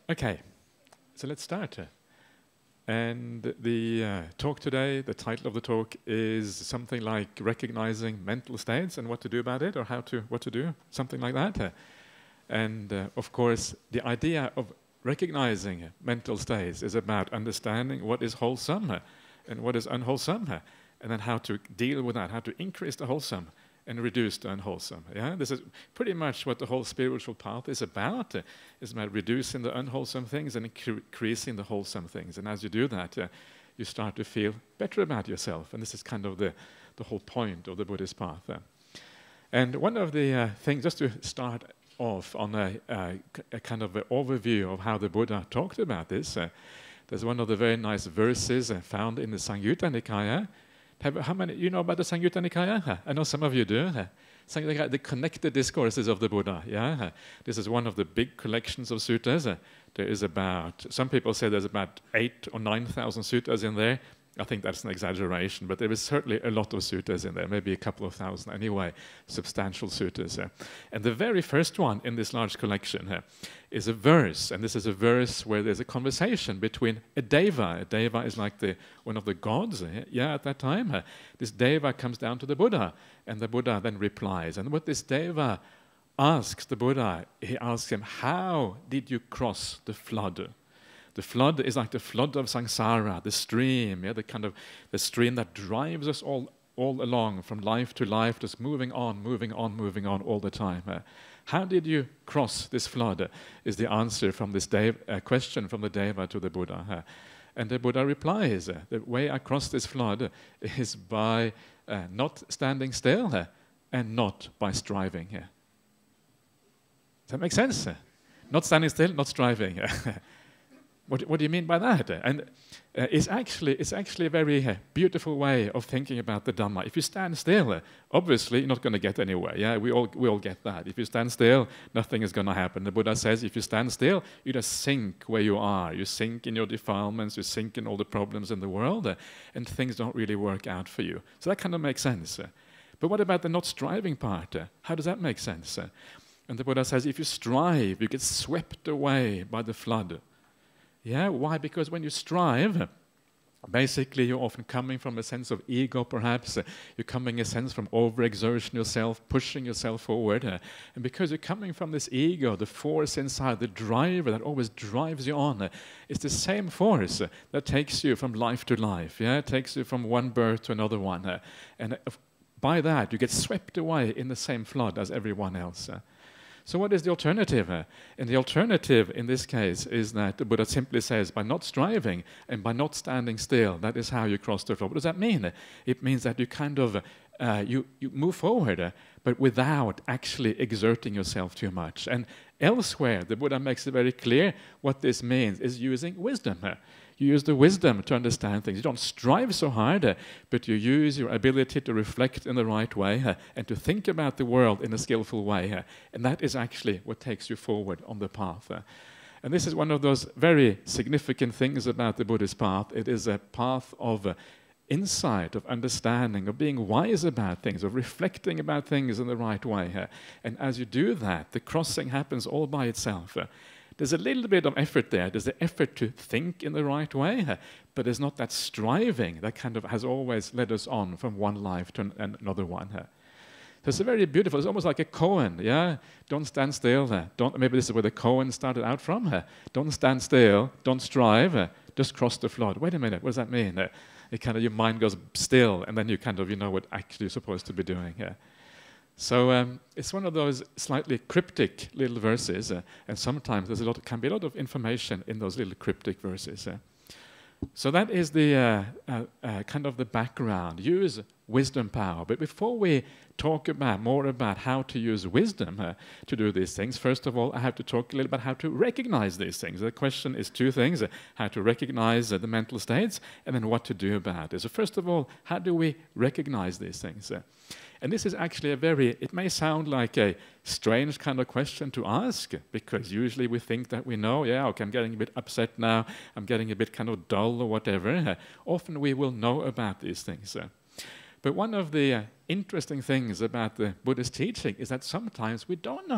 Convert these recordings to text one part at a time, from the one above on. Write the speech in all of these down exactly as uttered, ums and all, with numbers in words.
Okay, so let's start. And the uh, talk today, the title of the talk is something like recognizing mental states and what to do about it, or how to, what to do, something like that. And uh, of course, the idea of recognizing mental states is about understanding what is wholesome and what is unwholesome, and then how to deal with that, how to increase the wholesome and reduce the unwholesome. Yeah, this is pretty much what the whole spiritual path is about. Uh, it's about reducing the unwholesome things and increasing the wholesome things. And as you do that, uh, you start to feel better about yourself. And this is kind of the, the whole point of the Buddhist path. Uh. And one of the uh, things, just to start off on a, a, a kind of an overview of how the Buddha talked about this, uh, there's one of the very nice verses uh, found in the Samyutta Nikaya. Have, how many, you know about the Samyutta Nikaya? I know some of you do. Samyutta Nikaya, the connected discourses of the Buddha. Yeah, this is one of the big collections of suttas. There is about, some people say there's about eight or nine thousand suttas in there. I think that's an exaggeration, but there is certainly a lot of suttas in there, maybe a couple of thousand anyway, substantial suttas. Uh. And the very first one in this large collection uh, is a verse, and this is a verse where there's a conversation between a deva. A deva is like the one of the gods, uh, yeah, at that time. Uh. This deva comes down to the Buddha, and the Buddha then replies. And what this deva asks the Buddha, he asks him, how did you cross the flood? The flood is like the flood of samsara, the stream, yeah, the kind of the stream that drives us all, all along from life to life, just moving on, moving on, moving on all the time. Uh, how did you cross this flood? Uh, is the answer from this dev, uh, question from the Deva to the Buddha. Uh, and the Buddha replies, uh, the way I cross this flood is by uh, not standing still uh, and not by striving. Uh. Does that make sense? Uh, not standing still, not striving. What, what do you mean by that? And uh, it's, actually, it's actually a very uh, beautiful way of thinking about the Dhamma. If you stand still, uh, obviously you're not going to get anywhere. Yeah, we all, we all get that. If you stand still, nothing is going to happen. The Buddha says if you stand still, you just sink where you are. You sink in your defilements, you sink in all the problems in the world, uh, and things don't really work out for you. So that kind of makes sense. Uh, but what about the not striving part? Uh, how does that make sense? Uh, and the Buddha says if you strive, you get swept away by the flood. Yeah, why? Because when you strive, basically you're often coming from a sense of ego, perhaps. Uh, you're coming a sense from overexertion yourself, pushing yourself forward. Uh, and because you're coming from this ego, the force inside, the driver that always drives you on, uh, it's the same force uh, that takes you from life to life. Yeah, it takes you from one birth to another one. Uh, and uh, by that, you get swept away in the same flood as everyone else. Uh, So what is the alternative? Uh, and the alternative in this case is that the Buddha simply says, by not striving and by not standing still, that is how you cross the flood. What does that mean? It means that you kind of, uh, you, you move forward, uh, but without actually exerting yourself too much. And elsewhere, the Buddha makes it very clear what this means is using wisdom. Uh, You use the wisdom to understand things. You don't strive so hard, uh, but you use your ability to reflect in the right way uh, and to think about the world in a skillful way. Uh, and that is actually what takes you forward on the path. Uh, and this is one of those very significant things about the Buddhist path. It is a path of uh, insight, of understanding, of being wise about things, of reflecting about things in the right way. Uh, and as you do that, the crossing happens all by itself. Uh, There's a little bit of effort there. There's the effort to think in the right way, uh, but there's not that striving that kind of has always led us on from one life to an another one. Uh. So it's a very beautiful, it's almost like a koan, yeah? Don't stand still. Uh. Don't, maybe this is where the koan started out from. Uh. Don't stand still, don't strive, uh, just cross the flood. Wait a minute, what does that mean? Uh, it kind of, your mind goes still, and then you kind of, you know what actually you're supposed to be doing. Uh. So um, it's one of those slightly cryptic little verses, uh, and sometimes there's a lot, can be a lot of information in those little cryptic verses. Uh. So that is the uh, uh, uh, kind of the background. Use wisdom power. But before we talk about more about how to use wisdom uh, to do these things, first of all, I have to talk a little about how to recognize these things. The question is two things: uh, how to recognize uh, the mental states, and then what to do about it. So first of all, how do we recognize these things? Uh, And this is actually a very, it may sound like a strange kind of question to ask, because usually we think that we know, yeah, okay, I'm getting a bit upset now, I'm getting a bit kind of dull or whatever. Uh, often we will know about these things. Uh, but one of the uh, interesting things about the Buddhist teaching is that sometimes we don't know.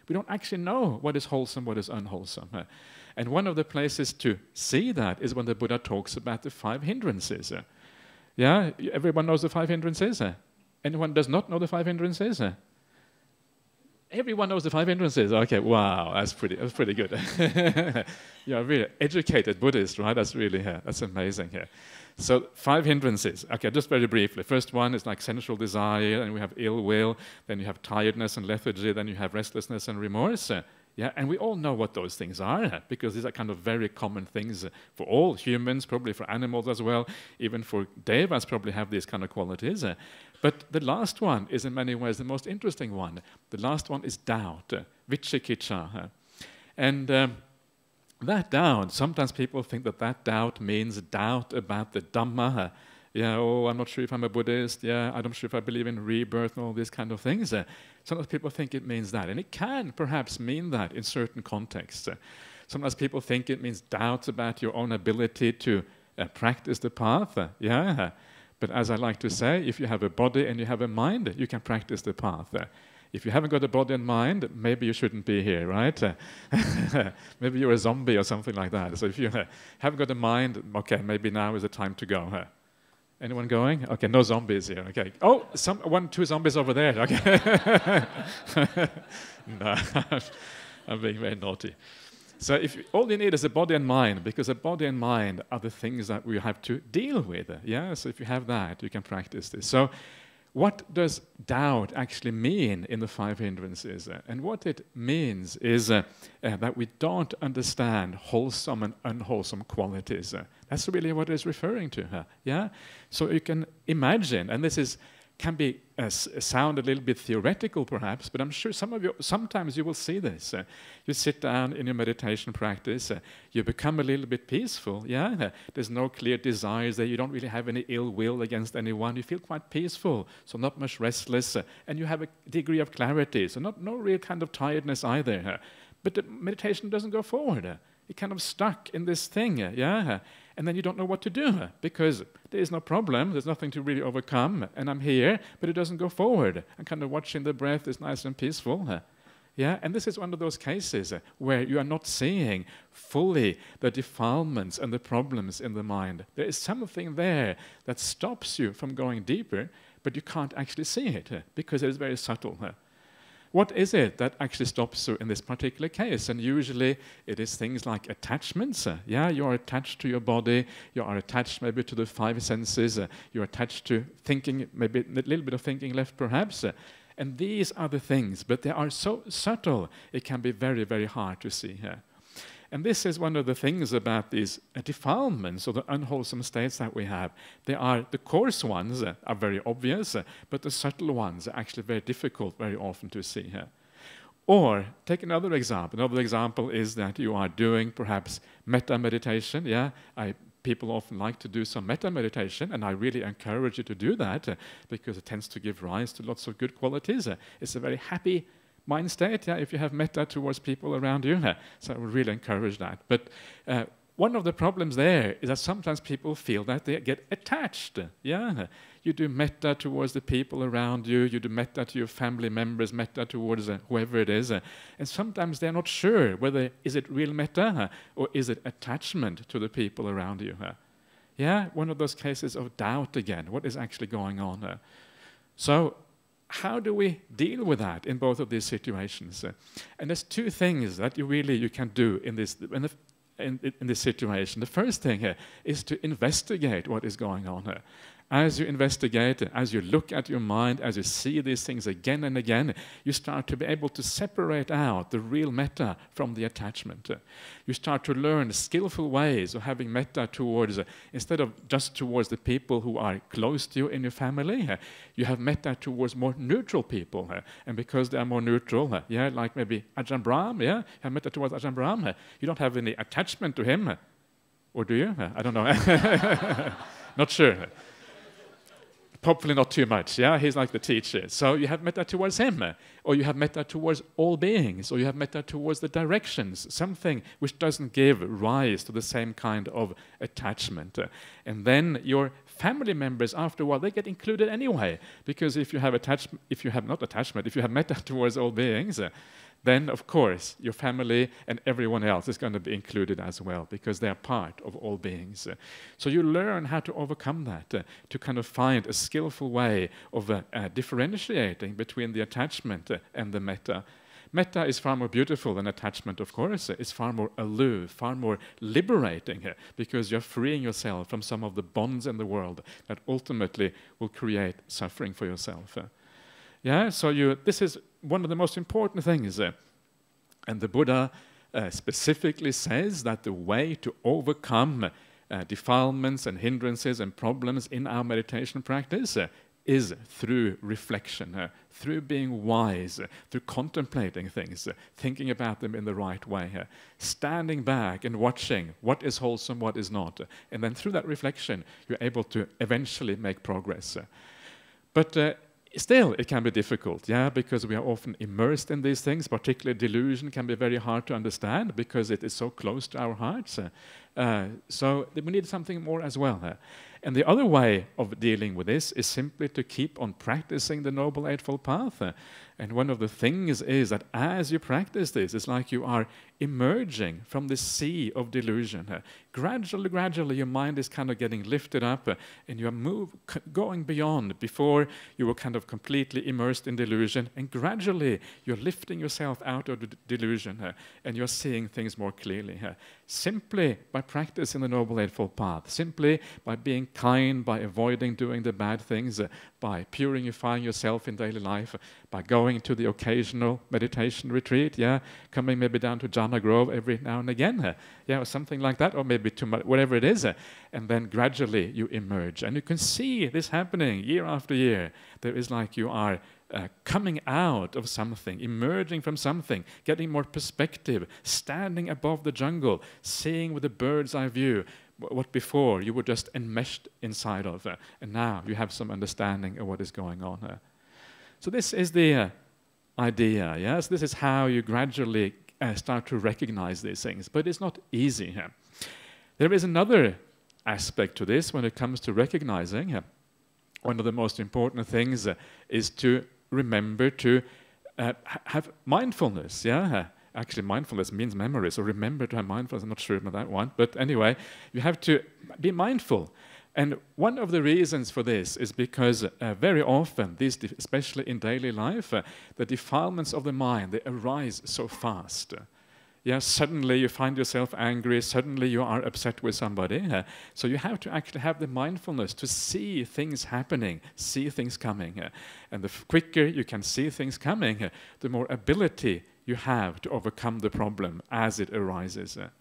We don't actually know what is wholesome, what is unwholesome. Uh, and one of the places to see that is when the Buddha talks about the five hindrances. Uh, yeah, everyone knows the five hindrances. Uh, anyone does not know the five hindrances? Uh, Everyone knows the five hindrances. Okay, wow, that's pretty. That's pretty good. You're a really educated Buddhist, right? That's really yeah, that's amazing here. So five hindrances. Okay, just very briefly. First one is like sensual desire, and we have ill will. Then you have tiredness and lethargy. Then you have restlessness and remorse. Uh, yeah, and we all know what those things are uh, because these are kind of very common things uh, for all humans, probably for animals as well. Even for devas, probably have these kind of qualities. Uh, But the last one is in many ways the most interesting one. The last one is doubt, uh, vicikiccha. Uh, and um, that doubt, sometimes people think that that doubt means doubt about the Dhamma. Uh, yeah, oh, I'm not sure if I'm a Buddhist. Yeah, I'm not sure if I believe in rebirth and all these kind of things. Uh, sometimes people think it means that. And it can perhaps mean that in certain contexts. Uh, sometimes people think it means doubts about your own ability to uh, practice the path. Uh, yeah. But as I like to say, if you have a body and you have a mind, you can practice the path. Uh, if you haven't got a body and mind, maybe you shouldn't be here, right? Uh, maybe you're a zombie or something like that. So if you uh, haven't got a mind, okay, maybe now is the time to go. Uh, anyone going? Okay, no zombies here. Okay. Oh, some one, two zombies over there. Okay. No, I'm being very naughty. So if you, all you need is a body and mind, because a body and mind are the things that we have to deal with. Yeah. So if you have that, you can practice this. So what does doubt actually mean in the five hindrances? Uh, and what it means is uh, uh, that we don't understand wholesome and unwholesome qualities. Uh, that's really what it's referring to. Uh, yeah. So you can imagine, and this is can be uh, sound a little bit theoretical perhaps, but I'm sure some of you, sometimes you will see this. Uh, you sit down in your meditation practice, uh, you become a little bit peaceful, yeah? Uh, there's no clear desires there, you don't really have any ill will against anyone, you feel quite peaceful, so not much restless, uh, and you have a degree of clarity, so not no real kind of tiredness either. Uh, but the meditation doesn't go forward. Uh, you're kind of stuck in this thing, uh, yeah? And then you don't know what to do, because there is no problem, there's nothing to really overcome, and I'm here, but it doesn't go forward. I'm kind of watching the breath, it's nice and peaceful. Yeah, and this is one of those cases where you are not seeing fully the defilements and the problems in the mind. There is something there that stops you from going deeper, but you can't actually see it, because it is very subtle. What is it that actually stops you in this particular case? And usually it is things like attachments. Uh, yeah, you are attached to your body, you are attached maybe to the five senses, uh, you're attached to thinking, maybe a little bit of thinking left perhaps. Uh, and these are the things, but they are so subtle, it can be very, very hard to see here. And this is one of the things about these uh, defilements or the unwholesome states that we have. They are, the coarse ones uh, are very obvious, uh, but the subtle ones are actually very difficult very often to see here. Or, take another example. Another example is that you are doing perhaps metta meditation. Yeah, I, people often like to do some metta meditation, and I really encourage you to do that uh, because it tends to give rise to lots of good qualities. Uh, it's a very happy mind state, yeah, if you have metta towards people around you. Uh, so I would really encourage that. But uh, one of the problems there is that sometimes people feel that they get attached. Yeah, you do metta towards the people around you, you do metta to your family members, metta towards uh, whoever it is, uh, and sometimes they're not sure whether is it real metta uh, or is it attachment to the people around you. Uh. Yeah, one of those cases of doubt again. What is actually going on? Uh. So, how do we deal with that in both of these situations? Uh, and there's two things that you really you can do in this in, the, in, in this situation. The first thing here is to investigate what is going on here. As you investigate, as you look at your mind, as you see these things again and again, you start to be able to separate out the real metta from the attachment. You start to learn skillful ways of having metta towards, instead of just towards the people who are close to you in your family, you have metta towards more neutral people. And because they are more neutral, yeah, like maybe Ajahn Brahm, yeah, you have metta towards Ajahn Brahm, you don't have any attachment to him. Or do you? I don't know. Not sure. Hopefully not too much, yeah? He's like the teacher. So you have metta towards him, or you have metta towards all beings, or you have metta towards the directions, something which doesn't give rise to the same kind of attachment. And then your family members, after a while, they get included anyway, because if you have attachment, if you have not attachment, if you have metta towards all beings, then of course your family and everyone else is going to be included as well, because they are part of all beings. Uh, so you learn how to overcome that, uh, to kind of find a skillful way of uh, uh, differentiating between the attachment uh, and the metta. Metta is far more beautiful than attachment, of course. It's far more aloof, far more liberating, uh, because you're freeing yourself from some of the bonds in the world that ultimately will create suffering for yourself. Uh, yeah, so you, this is one of the most important things. Uh, and the Buddha uh, specifically says that the way to overcome uh, defilements and hindrances and problems in our meditation practice uh, is through reflection, uh, through being wise, uh, through contemplating things, uh, thinking about them in the right way, uh, standing back and watching what is wholesome, what is not. Uh, and then through that reflection, you're able to eventually make progress. Uh, but uh, Still, it can be difficult, yeah, because we are often immersed in these things. Particularly delusion can be very hard to understand because it is so close to our hearts. Uh, uh, so we need something more as well. Uh. And the other way of dealing with this is simply to keep on practicing the Noble Eightfold Path. Uh, and one of the things is that as you practice this, it's like you are emerging from the sea of delusion. Uh, gradually, gradually, your mind is kind of getting lifted up, uh, and you are move, going beyond. Before, you were kind of completely immersed in delusion, and gradually, you're lifting yourself out of the delusion, uh, and you're seeing things more clearly. Uh, simply by practicing the Noble Eightfold Path, simply by being kind, by avoiding doing the bad things, uh, by purifying yourself in daily life, uh, by going to the occasional meditation retreat, yeah, coming maybe down to Jhana Grove every now and again, uh, yeah, or something like that, or maybe to whatever it is, uh, and then gradually you emerge. And you can see this happening year after year. There is like you are uh, coming out of something, emerging from something, getting more perspective, standing above the jungle, seeing with a bird's eye view what before you were just enmeshed inside of, uh, and now you have some understanding of what is going on. Uh. So this is the uh, idea, yes? This is how you gradually uh, start to recognize these things, but it's not easy. Uh. There is another aspect to this when it comes to recognizing. Uh, one of the most important things uh, is to remember to uh, ha have mindfulness, yeah? Uh, Actually, mindfulness means memory, so remember to have mindfulness. I'm not sure about that one. But anyway, you have to be mindful. And one of the reasons for this is because uh, very often, these especially in daily life, uh, the defilements of the mind, they arise so fast. Yeah, suddenly you find yourself angry, suddenly you are upset with somebody. Uh, so you have to actually have the mindfulness to see things happening, see things coming. Uh, and the quicker you can see things coming, uh, the more ability you have to overcome the problem as it arises. Uh,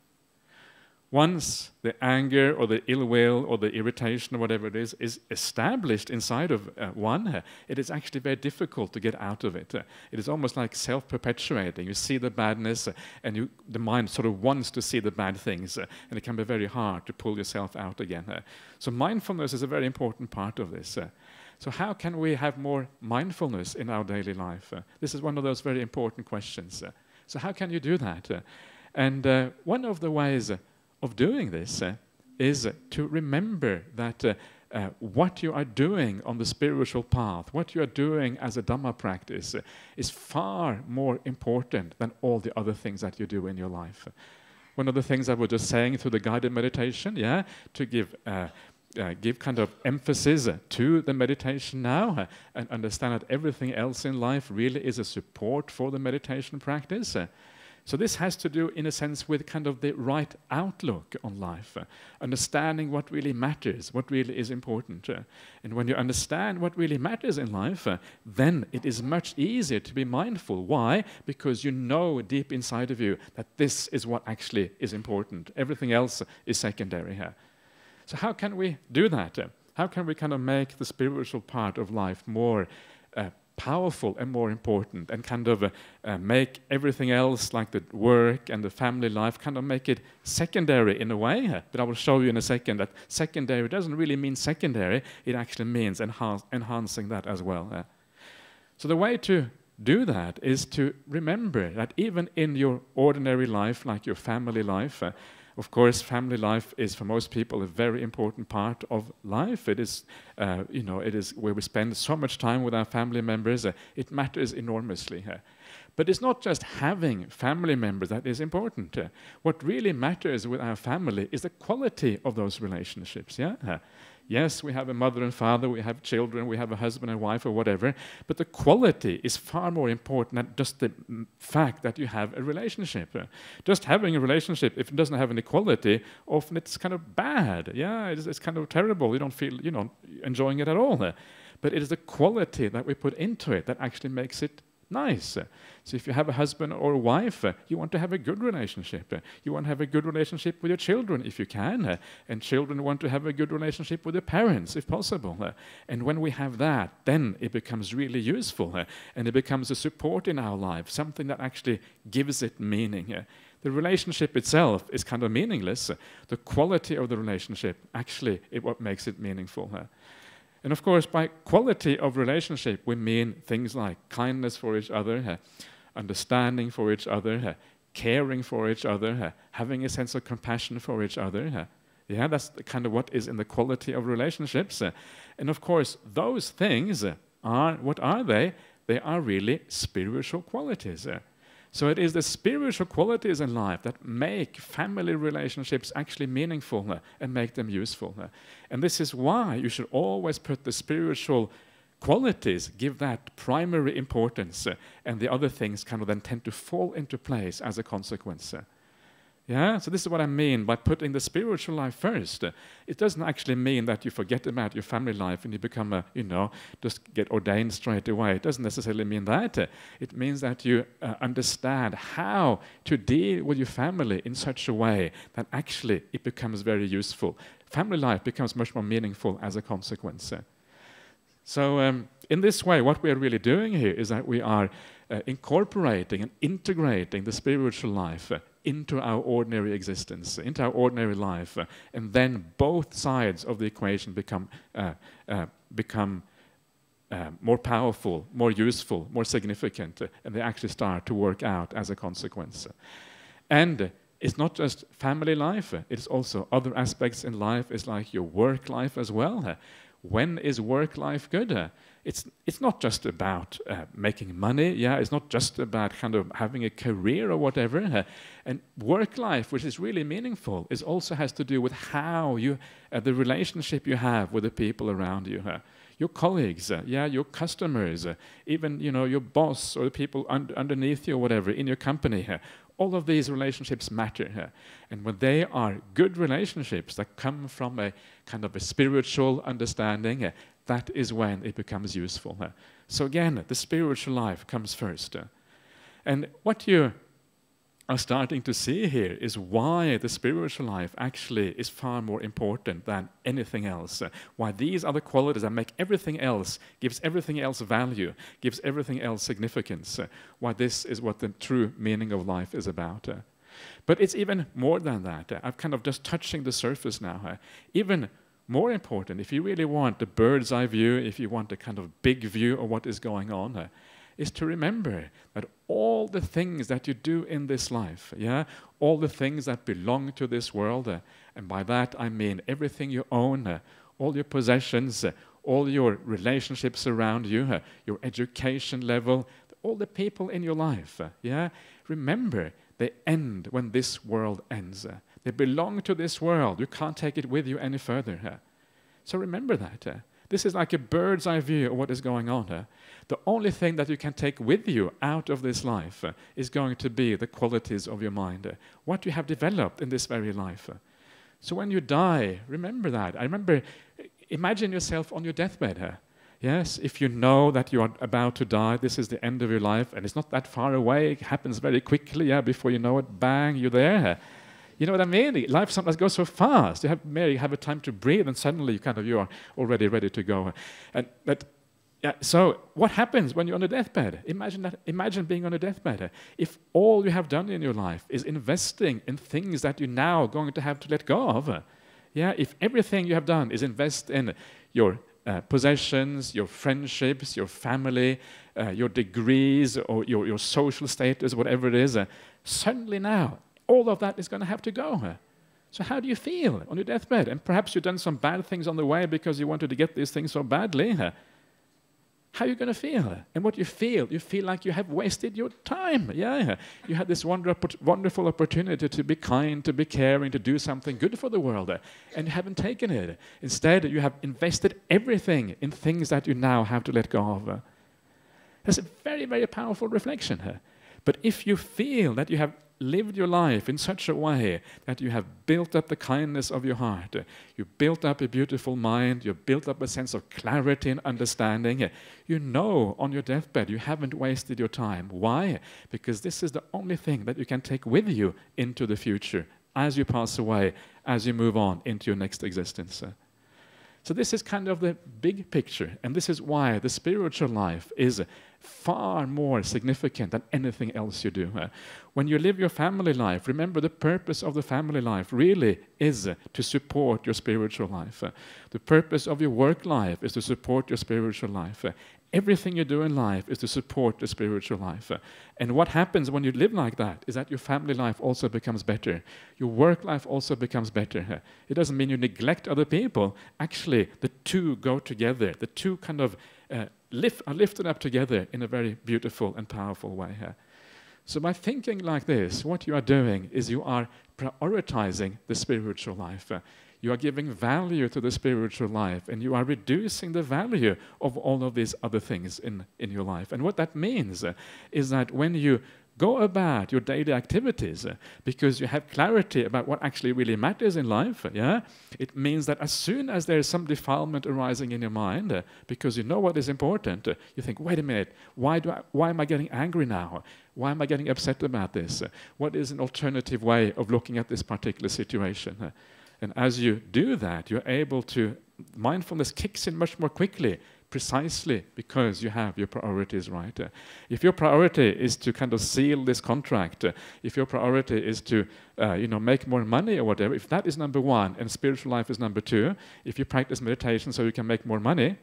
once the anger or the ill will or the irritation or whatever it is is established inside of uh, one, uh, it is actually very difficult to get out of it. Uh, it is almost like self-perpetuating. You see the badness uh, and you, the mind sort of wants to see the bad things, uh, and it can be very hard to pull yourself out again. Uh, so mindfulness is a very important part of this. Uh, So how can we have more mindfulness in our daily life? Uh, this is one of those very important questions. Uh, so how can you do that? Uh, and uh, one of the ways uh, of doing this uh, is uh, to remember that uh, uh, what you are doing on the spiritual path, what you are doing as a Dhamma practice, uh, is far more important than all the other things that you do in your life. One of the things I was just saying through the guided meditation, yeah, to give uh, Uh, give kind of emphasis uh, to the meditation now uh, and understand that everything else in life really is a support for the meditation practice. Uh, so this has to do, in a sense, with kind of the right outlook on life, uh, understanding what really matters, what really is important. Uh, and when you understand what really matters in life, uh, then it is much easier to be mindful. Why? Because you know deep inside of you that this is what actually is important. Everything else is secondary here. So how can we do that? Uh, how can we kind of make the spiritual part of life more uh, powerful and more important, and kind of uh, uh, make everything else, like the work and the family life, kind of make it secondary in a way? Uh, but I will show you in a second that secondary doesn't really mean secondary. It actually means enhance, enhancing that as well. Uh, so the way to do that is to remember that even in your ordinary life, like your family life, uh, of course, family life is for most people a very important part of life. It is, uh, you know, it is where we spend so much time with our family members. Uh, it matters enormously. Uh, But it's not just having family members that is important. Uh, what really matters with our family is the quality of those relationships. Yeah. Uh, Yes, we have a mother and father, we have children, we have a husband and wife or whatever, but the quality is far more important than just the mm, fact that you have a relationship. Uh, just having a relationship, if it doesn't have any quality, often it's kind of bad. Yeah, it's, it's kind of terrible. You don't feel, you know, enjoying it at all. Uh, but it is the quality that we put into it that actually makes it nice. Uh, So if you have a husband or a wife, uh, you want to have a good relationship. Uh, You want to have a good relationship with your children if you can. uh, And children want to have a good relationship with their parents if possible. uh, And when we have that, then it becomes really useful. uh, And it becomes a support in our life, something that actually gives it meaning. uh. The relationship itself is kind of meaningless. uh, The quality of the relationship actually is what makes it meaningful. uh. And of course, by quality of relationship, we mean things like kindness for each other, uh, understanding for each other, uh, caring for each other, uh, having a sense of compassion for each other. Uh, yeah, that's the kind of what is in the quality of relationships. Uh, and of course, those things uh, are, what are they? They are really spiritual qualities. Uh, So it is the spiritual qualities in life that make family relationships actually meaningful uh, and make them useful. uh. And this is why you should always put the spiritual qualities, give that primary importance, uh, and the other things kind of then tend to fall into place as a consequence. uh. Yeah, so this is what I mean by putting the spiritual life first. Uh, It doesn't actually mean that you forget about your family life and you become a, you know, just get ordained straight away. It doesn't necessarily mean that. Uh, It means that you uh, understand how to deal with your family in such a way that actually it becomes very useful. Family life becomes much more meaningful as a consequence. Uh, So um, in this way, what we are really doing here is that we are uh, incorporating and integrating the spiritual life uh, into our ordinary existence, into our ordinary life, uh, and then both sides of the equation become uh, uh, become uh, more powerful, more useful, more significant, uh, and they actually start to work out as a consequence. And uh, it's not just family life, uh, it's also other aspects in life. It's like your work life as well. Uh, When is work life good? Uh, it's it's not just about uh, making money. Yeah, it's not just about kind of having a career or whatever. Uh, and work life, which is really meaningful, is also has to do with how you uh, the relationship you have with the people around you. Uh, your colleagues, uh, yeah, your customers, uh, even you know your boss or the people un underneath you or whatever in your company. Uh, all of these relationships matter. Uh, and when they are good relationships that come from a kind of a spiritual understanding, uh, that is when it becomes useful. Uh, so again, the spiritual life comes first. Uh, and what you are starting to see here is why the spiritual life actually is far more important than anything else. Uh, why these are the qualities that make everything else, gives everything else value, gives everything else significance. Uh, why this is what the true meaning of life is about. Uh, but it's even more than that. Uh, I'm kind of just touching the surface now. Uh, even more important, if you really want the bird's eye view, if you want a kind of big view of what is going on, uh, is to remember that all the things that you do in this life, yeah, all the things that belong to this world, uh, and by that I mean everything you own, uh, all your possessions, uh, all your relationships around you, uh, your education level, all the people in your life, uh, yeah, remember they end when this world ends. Uh, they belong to this world. You can't take it with you any further. Uh, so remember that. Uh, This is like a bird's eye view of what is going on here. The only thing that you can take with you out of this life uh, is going to be the qualities of your mind, uh, what you have developed in this very life. Uh. So when you die, remember that. I remember, imagine yourself on your deathbed here. Yes, if you know that you are about to die, this is the end of your life, and it's not that far away, it happens very quickly, yeah, before you know it, bang, you're there. You know what I mean? Life sometimes goes so fast. You have maybe have a time to breathe, and suddenly you kind of you are already ready to go. And but yeah, so what happens when you're on a deathbed? Imagine that. Imagine being on a deathbed. If all you have done in your life is investing in things that you're now going to have to let go of. Yeah, if everything you have done is invest in your uh, possessions, your friendships, your family, uh, your degrees, or your your social status, whatever it is, uh, suddenly now, all of that is going to have to go. So how do you feel on your deathbed? And perhaps you've done some bad things on the way because you wanted to get these things so badly. how are you going to feel? And what you feel, you feel like you have wasted your time. Yeah, you had this wonder, wonderful opportunity to be kind, to be caring, to do something good for the world, and you haven't taken it. Instead, you have invested everything in things that you now have to let go of. That's a very, very powerful reflection here. But if you feel that you have lived your life in such a way that you have built up the kindness of your heart, you built up a beautiful mind, you built up a sense of clarity and understanding, you know on your deathbed you haven't wasted your time. Why? Because this is the only thing that you can take with you into the future as you pass away, as you move on into your next existence. So this is kind of the big picture, and this is why the spiritual life is far more significant than anything else you do. Uh, when you live your family life, remember the purpose of the family life really is uh, to support your spiritual life. Uh, the purpose of your work life is to support your spiritual life. Uh, everything you do in life is to support the spiritual life. Uh, and what happens when you live like that is that your family life also becomes better. Your work life also becomes better. Uh, it doesn't mean you neglect other people. Actually, the two go together. The two kind of uh, lift, are lifted up together in a very beautiful and powerful way here. So by thinking like this, what you are doing is you are prioritizing the spiritual life. Uh, you are giving value to the spiritual life, and you are reducing the value of all of these other things in, in your life. And what that means uh, is that when you go about your daily activities uh, because you have clarity about what actually really matters in life, uh, yeah? It means that as soon as there is some defilement arising in your mind, uh, because you know what is important, uh, you think, wait a minute, why, do I, why am I getting angry now? Why am I getting upset about this? Uh, what is an alternative way of looking at this particular situation? Uh, and as you do that, you're able to, mindfulness kicks in much more quickly, precisely because you have your priorities right. Uh, if your priority is to kind of seal this contract, uh, if your priority is to uh, you know, make more money or whatever, if that is number one and spiritual life is number two, if you practice meditation so you can make more money,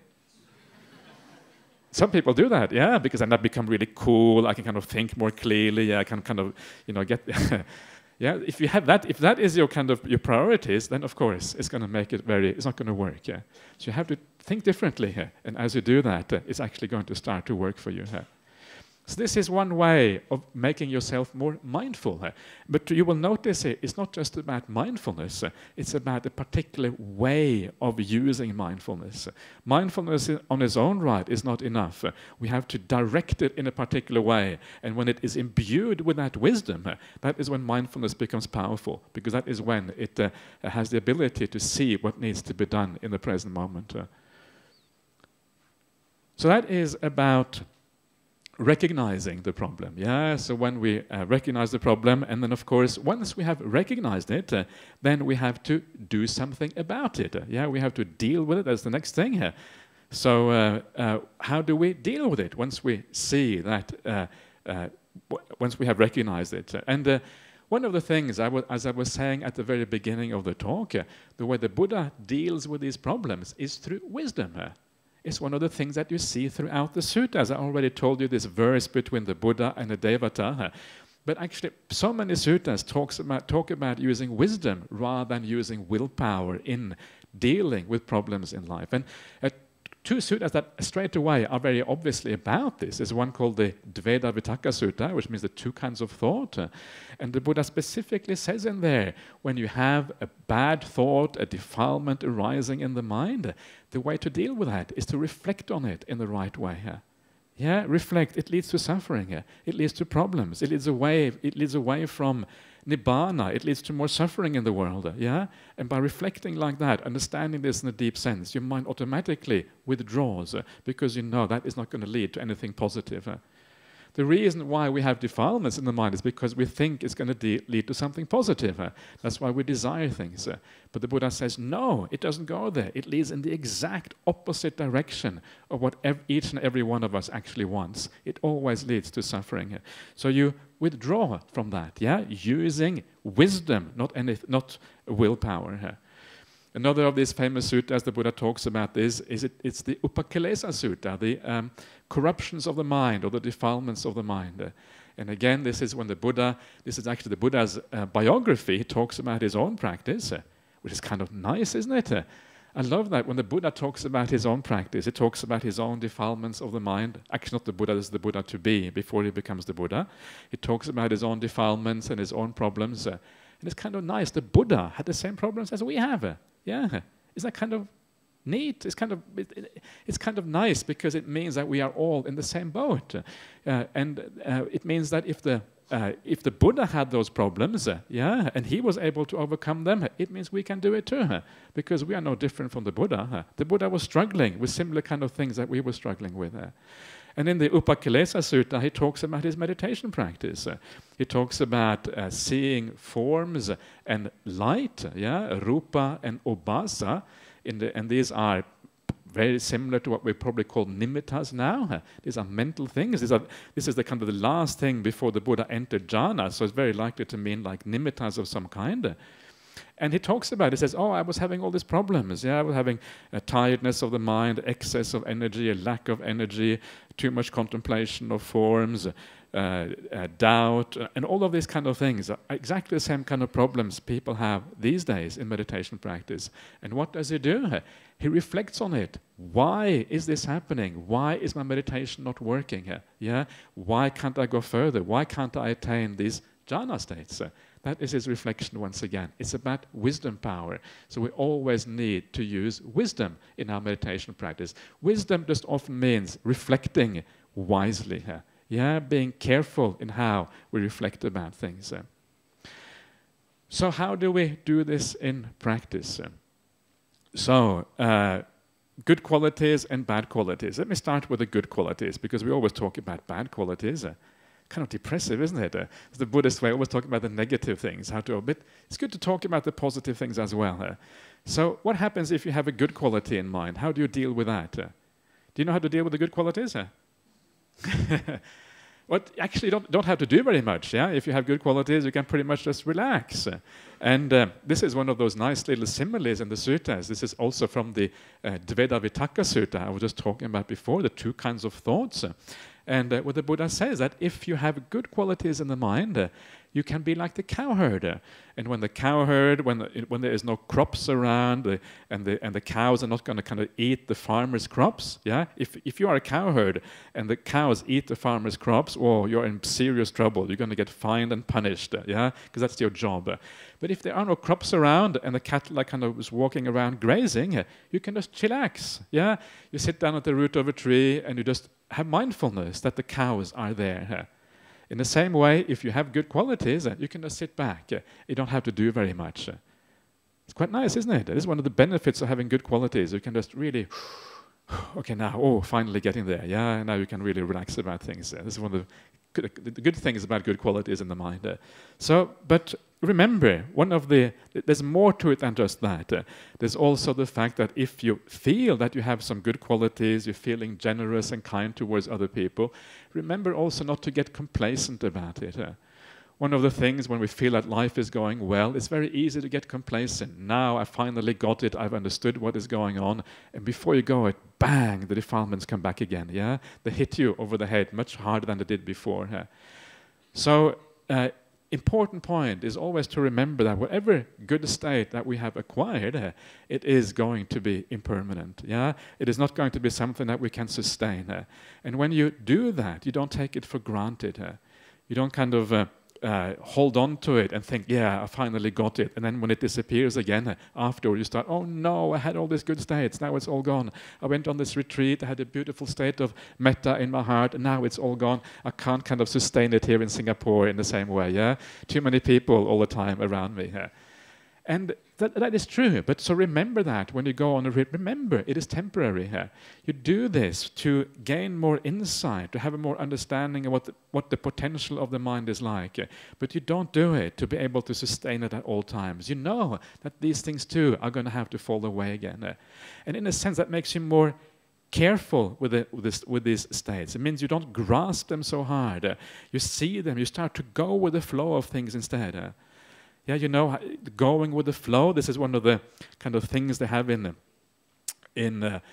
some people do that, yeah, because then I become really cool, I can kind of think more clearly, yeah, I can kind of, you know, get... Yeah, if you have that, if that is your kind of your priorities, then of course it's going to make it very, it's not going to work. Yeah, so you have to think differently here, and as you do that, uh, it's actually going to start to work for you here. So this is one way of making yourself more mindful. Uh, but you will notice here, it's not just about mindfulness, uh, it's about a particular way of using mindfulness. Uh, mindfulness on its own right is not enough. Uh, we have to direct it in a particular way. And when it is imbued with that wisdom, uh, that is when mindfulness becomes powerful, because that is when it uh, has the ability to see what needs to be done in the present moment. Uh. So that is about recognizing the problem, yeah? So when we uh, recognize the problem, and then of course, once we have recognized it, uh, then we have to do something about it, uh, yeah? We have to deal with it, that's the next thing here. So uh, uh, how do we deal with it once we see that, uh, uh, once we have recognized it? And uh, one of the things, I was, as I was saying at the very beginning of the talk, uh, the way the Buddha deals with these problems is through wisdom. Uh, It's one of the things that you see throughout the suttas. I already told you this verse between the Buddha and the Devata. But actually, so many suttas talks about, talk about using wisdom rather than using willpower in dealing with problems in life. And uh, two suttas that straight away are very obviously about this is one called the Dveda Vitaka Sutta, which means the two kinds of thought. Uh, and the Buddha specifically says in there, when you have a bad thought, a defilement arising in the mind, the way to deal with that is to reflect on it in the right way. Uh, yeah, reflect. It leads to suffering. Uh, it leads to problems. It leads away. It leads away from nibbana. It leads to more suffering in the world. Uh, yeah, and by reflecting like that, understanding this in a deep sense, your mind automatically withdraws uh, because you know that is not going to lead to anything positive. Uh, The reason why we have defilements in the mind is because we think it's going to lead to something positive. Uh, that's why we desire things. Uh, but the Buddha says, no, it doesn't go there. It leads in the exact opposite direction of what ev each and every one of us actually wants. It always leads to suffering. Uh, so you withdraw from that, yeah, using wisdom, not, any, not willpower. Uh, Another of these famous suttas the Buddha talks about this is it, it's the Upakilesa Sutta, the um, corruptions of the mind or the defilements of the mind. Uh, and again, this is when the Buddha, this is actually the Buddha's uh, biography. He talks about his own practice, uh, which is kind of nice, isn't it? Uh, I love that when the Buddha talks about his own practice, he talks about his own defilements of the mind. Actually, not the Buddha, this is the Buddha to be, before he becomes the Buddha. He talks about his own defilements and his own problems. Uh, and it's kind of nice. The Buddha had the same problems as we have. Uh, yeah. Isn't that kind of neat? It's kind of, it, it, it's kind of nice because it means that we are all in the same boat. Uh, and uh, it means that if the Uh, if the Buddha had those problems, uh, yeah, and he was able to overcome them, it means we can do it too, uh, because we are no different from the Buddha. Uh. The Buddha was struggling with similar kind of things that we were struggling with. Uh. And in the Upakilesa Sutta, he talks about his meditation practice. Uh, he talks about uh, seeing forms and light, yeah, rupa and obasa, in the, and these are very similar to what we probably call nimittas now. Uh, these are mental things. These are, this is the kind of the last thing before the Buddha entered jhana, so it's very likely to mean like nimittas of some kind. Uh, and he talks about it, he says, oh, I was having all these problems. Yeah, I was having a tiredness of the mind, excess of energy, a lack of energy, too much contemplation of forms, uh, uh, doubt, uh, and all of these kind of things are exactly the same kind of problems people have these days in meditation practice. And what does he do? He reflects on it. Why is this happening? Why is my meditation not working here? Yeah? Why can't I go further? Why can't I attain these jhana states? That is his reflection once again. It's about wisdom power. So we always need to use wisdom in our meditation practice. Wisdom just often means reflecting wisely here. Yeah, being careful in how we reflect about things. So how do we do this in practice? So, uh, good qualities and bad qualities. Let me start with the good qualities, because we always talk about bad qualities. Uh, kind of depressive, isn't it? Uh, it's the Buddhist way, always talking about the negative things, how to, but it's good to talk about the positive things as well. Uh, so what happens if you have a good quality in mind? How do you deal with that? Uh, do you know how to deal with the good qualities? Uh? Well, actually, you don't, don't have to do very much. Yeah, if you have good qualities, you can pretty much just relax. Uh, and uh, this is one of those nice little similes in the suttas. This is also from the uh, Dveda Vitakka Sutta I was just talking about before, the two kinds of thoughts. Uh, and uh, what the Buddha says that if you have good qualities in the mind, uh, you can be like the cowherd. And when the cowherd, when, the, when there is no crops around, uh, and, the, and the cows are not going to kind of eat the farmer's crops, yeah? If, if you are a cowherd and the cows eat the farmer's crops, well, you're in serious trouble. You're going to get fined and punished, uh, yeah? Because that's your job. Uh, but if there are no crops around and the cattle are kind of just walking around grazing, uh, you can just chillax, yeah? You sit down at the root of a tree and you just have mindfulness that the cows are there. Uh, In the same way, if you have good qualities, uh, you can just sit back. Uh, you don't have to do very much. Uh, it's quite nice, isn't it? It is one of the benefits of having good qualities. You can just really, okay, now, oh, finally getting there. Yeah, now you can really relax about things. Uh, this is one of the good, the good things about good qualities in the mind. Uh, so, but remember, one of the, there's more to it than just that. Uh, there's also the fact that if you feel that you have some good qualities, you're feeling generous and kind towards other people, remember also not to get complacent about it. Uh, one of the things when we feel that life is going well, it's very easy to get complacent. Now I finally got it, I've understood what is going on, and before you go it, bang, the defilements come back again, yeah? They hit you over the head much harder than they did before. Uh. So, uh, important point is always to remember that whatever good state that we have acquired, uh, it is going to be impermanent. Yeah, it is not going to be something that we can sustain. Uh, and when you do that, you don't take it for granted. Uh, you don't kind of uh, uh, hold on to it and think, yeah, I finally got it. And then when it disappears again, uh, afterward you start, oh no, I had all these good states, now it's all gone. I went on this retreat, I had a beautiful state of metta in my heart, and now it's all gone. I can't kind of sustain it here in Singapore in the same way, yeah? Too many people all the time around me. Yeah? And that, that is true, but so remember that when you go on a retreat, remember it is temporary here. You do this to gain more insight, to have a more understanding of what the, what the potential of the mind is like. But you don't do it to be able to sustain it at all times. You know that these things too are going to have to fall away again. And in a sense that makes you more careful with, the, with, this, with these states. It means you don't grasp them so hard. You see them, you start to go with the flow of things instead. Yeah, you know, going with the flow, this is one of the kind of things they have in, in uh,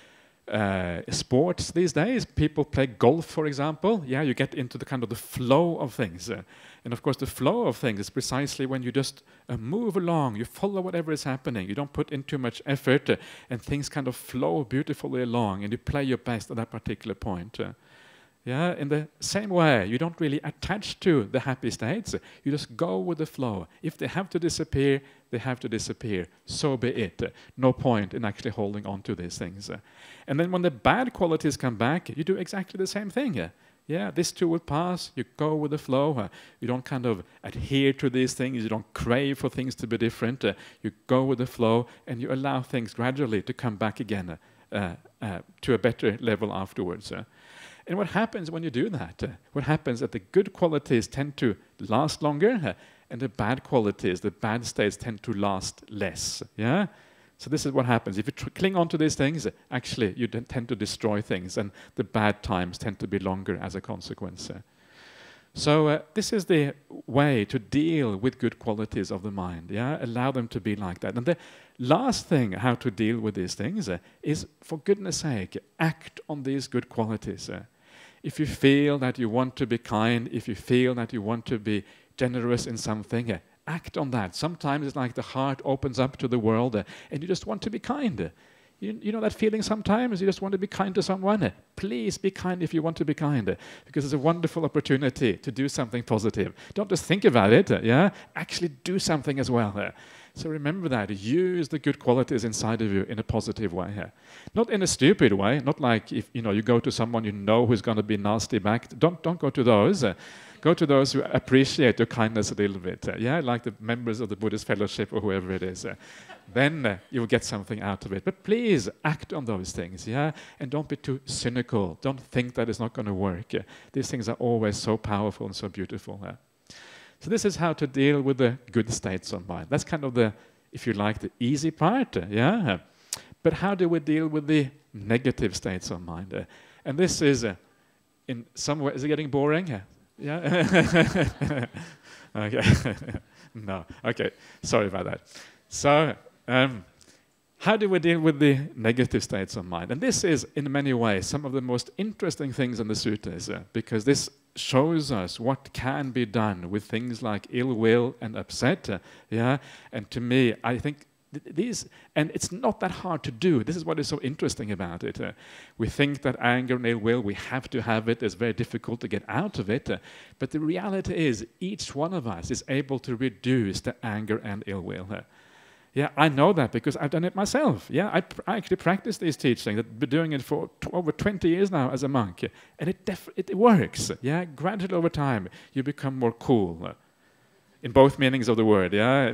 uh, sports these days. People play golf, for example. Yeah, you get into the kind of the flow of things. Uh, and of course, the flow of things is precisely when you just uh, move along, you follow whatever is happening, you don't put in too much effort, uh, and things kind of flow beautifully along, and you play your best at that particular point. Uh, Yeah, in the same way, you don't really attach to the happy states. You just go with the flow. If they have to disappear, they have to disappear. So be it. No point in actually holding on to these things. And then when the bad qualities come back, you do exactly the same thing. Yeah, this too will pass. You go with the flow. You don't kind of adhere to these things. You don't crave for things to be different. You go with the flow, and you allow things gradually to come back again uh, uh, to a better level afterwards. And what happens when you do that? Uh, what happens is that the good qualities tend to last longer, uh, and the bad qualities, the bad states, tend to last less. Yeah. So this is what happens. If you tr cling on to these things, uh, actually you tend to destroy things, and the bad times tend to be longer as a consequence. Uh. So uh, this is the way to deal with good qualities of the mind. Yeah, allow them to be like that. And the last thing, how to deal with these things, uh, is, for goodness sake, act on these good qualities. Uh. If you feel that you want to be kind, if you feel that you want to be generous in something, uh, act on that. Sometimes it's like the heart opens up to the world, uh, and you just want to be kind. Uh. You, you know that feeling sometimes? You just want to be kind to someone? Uh, please be kind if you want to be kind, uh, because it's a wonderful opportunity to do something positive. Don't just think about it, uh, yeah? Actually do something as well. Uh. So remember that. Use the good qualities inside of you in a positive way. Yeah. Not in a stupid way. Not like if you know you go to someone you know who's going to be nasty back. Don't don't go to those. Uh, go to those who appreciate your kindness a little bit. Uh, yeah, like the members of the Buddhist fellowship or whoever it is. Uh, then uh, you will get something out of it. But please act on those things. Yeah, and don't be too cynical. Don't think that it's not going to work. Uh, these things are always so powerful and so beautiful. Uh. So this is how to deal with the good states of mind. That's kind of the, if you like, the easy part, uh, yeah? But how do we deal with the negative states of mind? Uh, and this is, uh, in some way, is it getting boring? Uh, yeah? Okay. No, okay, sorry about that. So, um, how do we deal with the negative states of mind? And this is, in many ways, some of the most interesting things in the suttas, uh, because this shows us what can be done with things like ill will and upset. Uh, yeah, and to me, I think th these, and it's not that hard to do. This is what is so interesting about it. Uh, we think that anger and ill will, we have to have it. It's very difficult to get out of it. Uh, but the reality is, each one of us is able to reduce the anger and ill will. Uh, Yeah, I know that because I've done it myself. Yeah, I, pr I actually practice these teachings. I've been doing it for t over twenty years now as a monk, and it def it, it works. Yeah, gradually over time, you become more cool, in both meanings of the word. Yeah.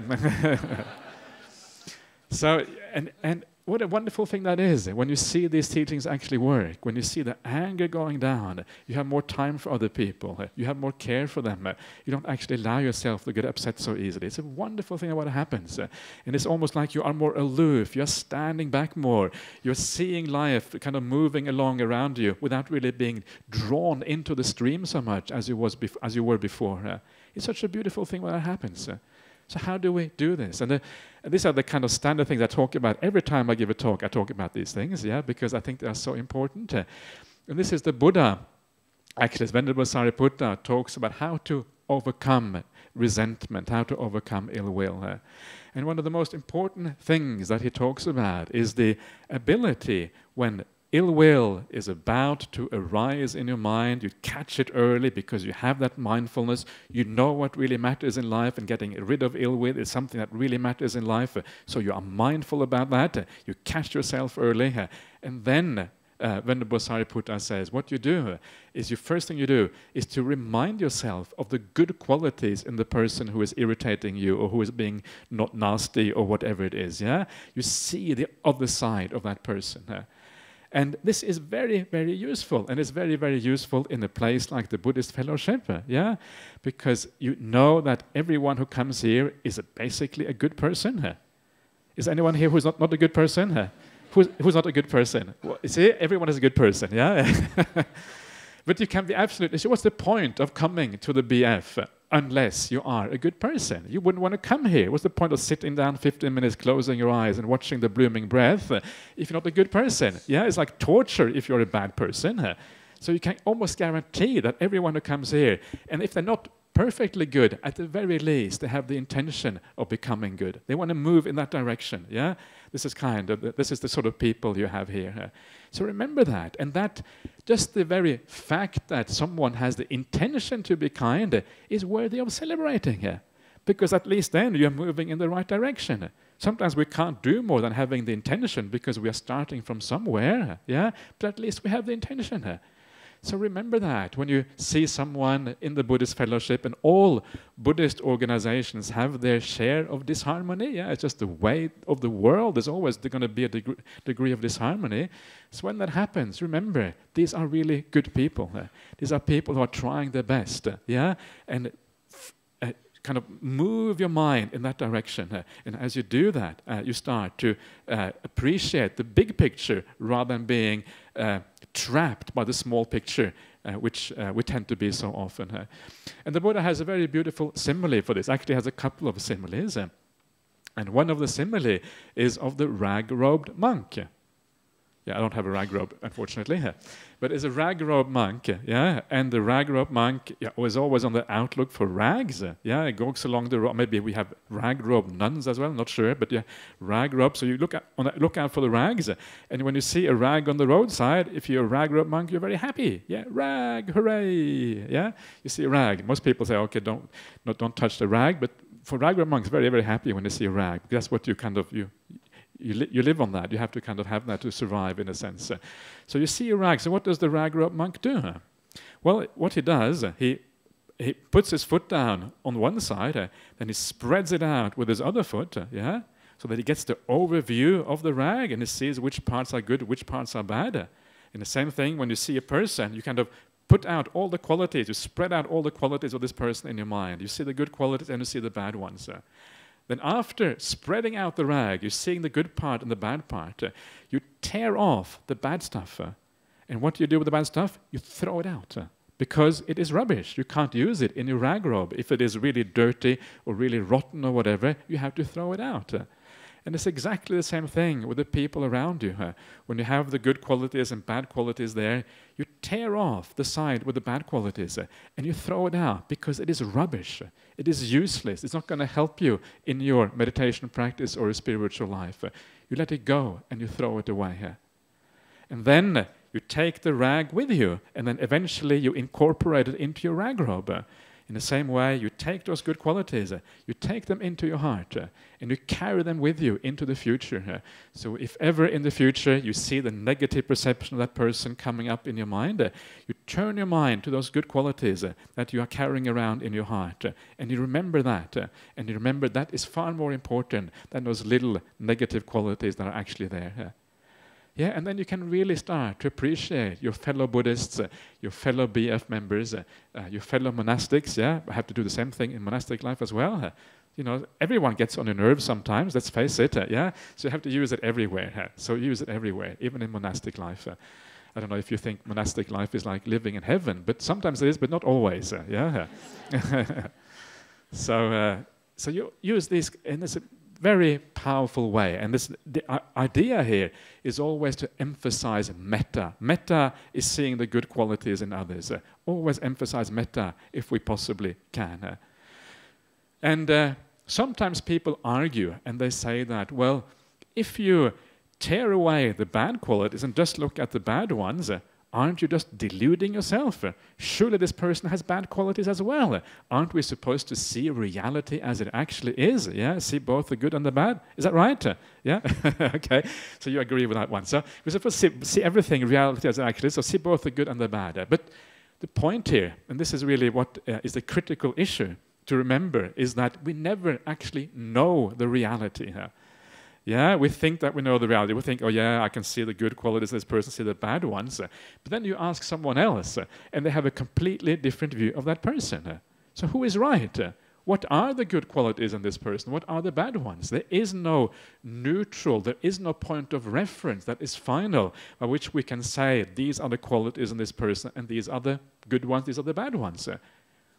So, and and what a wonderful thing that is when you see these teachings actually work. When you see the anger going down, you have more time for other people. You have more care for them. You don't actually allow yourself to get upset so easily. It's a wonderful thing what happens. And it's almost like you are more aloof. You're standing back more. You're seeing life kind of moving along around you without really being drawn into the stream so much as you, was bef as you were before. It's such a beautiful thing when that happens. So how do we do this? And, the, and these are the kind of standard things I talk about. Every time I give a talk, I talk about these things, yeah, because I think they are so important. Uh, and this is the Buddha, actually, Venerable Sariputta talks about how to overcome resentment, how to overcome ill will. Uh, and one of the most important things that he talks about is the ability when ill will is about to arise in your mind, you catch it early because you have that mindfulness, you know what really matters in life, and getting rid of ill will is something that really matters in life, so you are mindful about that, you catch yourself early, and then uh, Venerable Sariputta says, what you do is, the first thing you do is to remind yourself of the good qualities in the person who is irritating you, or who is being not nasty, or whatever it is, yeah? You see the other side of that person. Uh, And this is very, very useful, and it's very, very useful in a place like the Buddhist fellowship, yeah? Because you know that everyone who comes here is a basically a good person. Is anyone here who's not, not a good person? Who's, who's not a good person? Well, see, everyone is a good person, yeah? But you can be absolutely sure. What's the point of coming to the B F unless you are a good person. You wouldn't want to come here. What's the point of sitting down fifteen minutes, closing your eyes and watching the blooming breath uh, if you're not a good person? Yeah, it's like torture if you're a bad person. Uh. So you can almost guarantee that everyone who comes here, and if they're not perfectly good, at the very least, they have the intention of becoming good. They want to move in that direction, yeah? This is kind of, the, this is the sort of people you have here. Uh. So remember that, and that, just the very fact that someone has the intention to be kind uh, is worthy of celebrating, uh, because at least then you're moving in the right direction. Sometimes we can't do more than having the intention because we are starting from somewhere, yeah? But at least we have the intention. Uh. So remember that when you see someone in the Buddhist fellowship, and all Buddhist organizations have their share of disharmony. Yeah, it's just the way of the world. There's always going to be a deg degree of disharmony. So when that happens, remember, these are really good people. Uh, these are people who are trying their best. Uh, yeah, and uh, kind of move your mind in that direction. Uh, and as you do that, uh, you start to uh, appreciate the big picture rather than being uh, trapped by the small picture, uh, which uh, we tend to be so often. Uh. And the Buddha has a very beautiful simile for this. Actually has a couple of similes. Uh. And one of the simile is of the rag-robed monk. Yeah, I don't have a rag robe, unfortunately. Yeah. But it's a rag-robed monk, yeah, and the rag-robed monk yeah, was always on the outlook for rags. Yeah, it goes along the road. Maybe we have rag-robed nuns as well, not sure, but yeah, rag-robed. So you look, at, on the, look out for the rags. And when you see a rag on the roadside, if you're a rag-robed monk, you're very happy. Yeah, rag, hooray. Yeah, you see a rag. Most people say, okay, don't, not, don't touch the rag, but for rag-robed monks, very, very happy when they see a rag. That's what you kind of, you, You, li you live on that. You have to kind of have that to survive, in a sense. Uh, so you see a rag. So what does the rag-robed monk do? Uh, well, what he does, uh, he, he puts his foot down on one side, uh, then he spreads it out with his other foot, uh, yeah, so that he gets the overview of the rag and he sees which parts are good, which parts are bad. Uh, and the same thing, when you see a person, you kind of put out all the qualities, you spread out all the qualities of this person in your mind. You see the good qualities and you see the bad ones. Uh, Then after spreading out the rag, you're seeing the good part and the bad part. Uh, you tear off the bad stuff. Uh, and what do you do with the bad stuff? You throw it out. Uh, because it is rubbish. You can't use it in your rag robe. If it is really dirty or really rotten or whatever, you have to throw it out. Uh, and it's exactly the same thing with the people around you. Uh, when you have the good qualities and bad qualities there, you tear off the side with the bad qualities uh, and you throw it out because it is rubbish. Uh, it is useless. It's not going to help you in your meditation practice or your spiritual life. Uh, you let it go and you throw it away. Uh. And then uh, you take the rag with you and then eventually you incorporate it into your rag robe. Uh. In the same way, you take those good qualities, uh, you take them into your heart, uh, and you carry them with you into the future. Uh. So if ever in the future you see the negative perception of that person coming up in your mind, uh, you turn your mind to those good qualities uh, that you are carrying around in your heart, uh, and you remember that, uh, and you remember that is far more important than those little negative qualities that are actually there. Uh. Yeah, and then you can really start to appreciate your fellow Buddhists, uh, your fellow B F members, uh, uh, your fellow monastics. Yeah, I have to do the same thing in monastic life as well. Uh, you know, everyone gets on your nerves sometimes. Let's face it. Uh, yeah, so you have to use it everywhere. Uh, so use it everywhere, even in monastic life. Uh, I don't know if you think monastic life is like living in heaven, but sometimes it is, but not always. Uh, yeah. so, uh, so you use these, and it's a very powerful way. And this, the uh, idea here is always to emphasize metta. Metta is seeing the good qualities in others. Uh, always emphasize metta if we possibly can. Uh, and uh, sometimes people argue and they say that, well, if you tear away the bad qualities and just look at the bad ones, uh, aren't you just deluding yourself? Uh, surely this person has bad qualities as well. Uh, aren't we supposed to see reality as it actually is? Yeah, see both the good and the bad. Is that right? Uh, yeah, okay. So you agree with that one. So we're supposed to see, see everything reality as it actually is. So see both the good and the bad. Uh, but the point here, and this is really what uh, is the critical issue to remember, is that we never actually know the reality. Uh, Yeah, we think that we know the reality. We think, oh yeah, I can see the good qualities of this person, see the bad ones. Uh, but then you ask someone else, uh, and they have a completely different view of that person. Uh, so who is right? Uh, what are the good qualities in this person? What are the bad ones? There is no neutral, there is no point of reference that is final, by which we can say, these are the qualities in this person, and these are the good ones, these are the bad ones. Uh,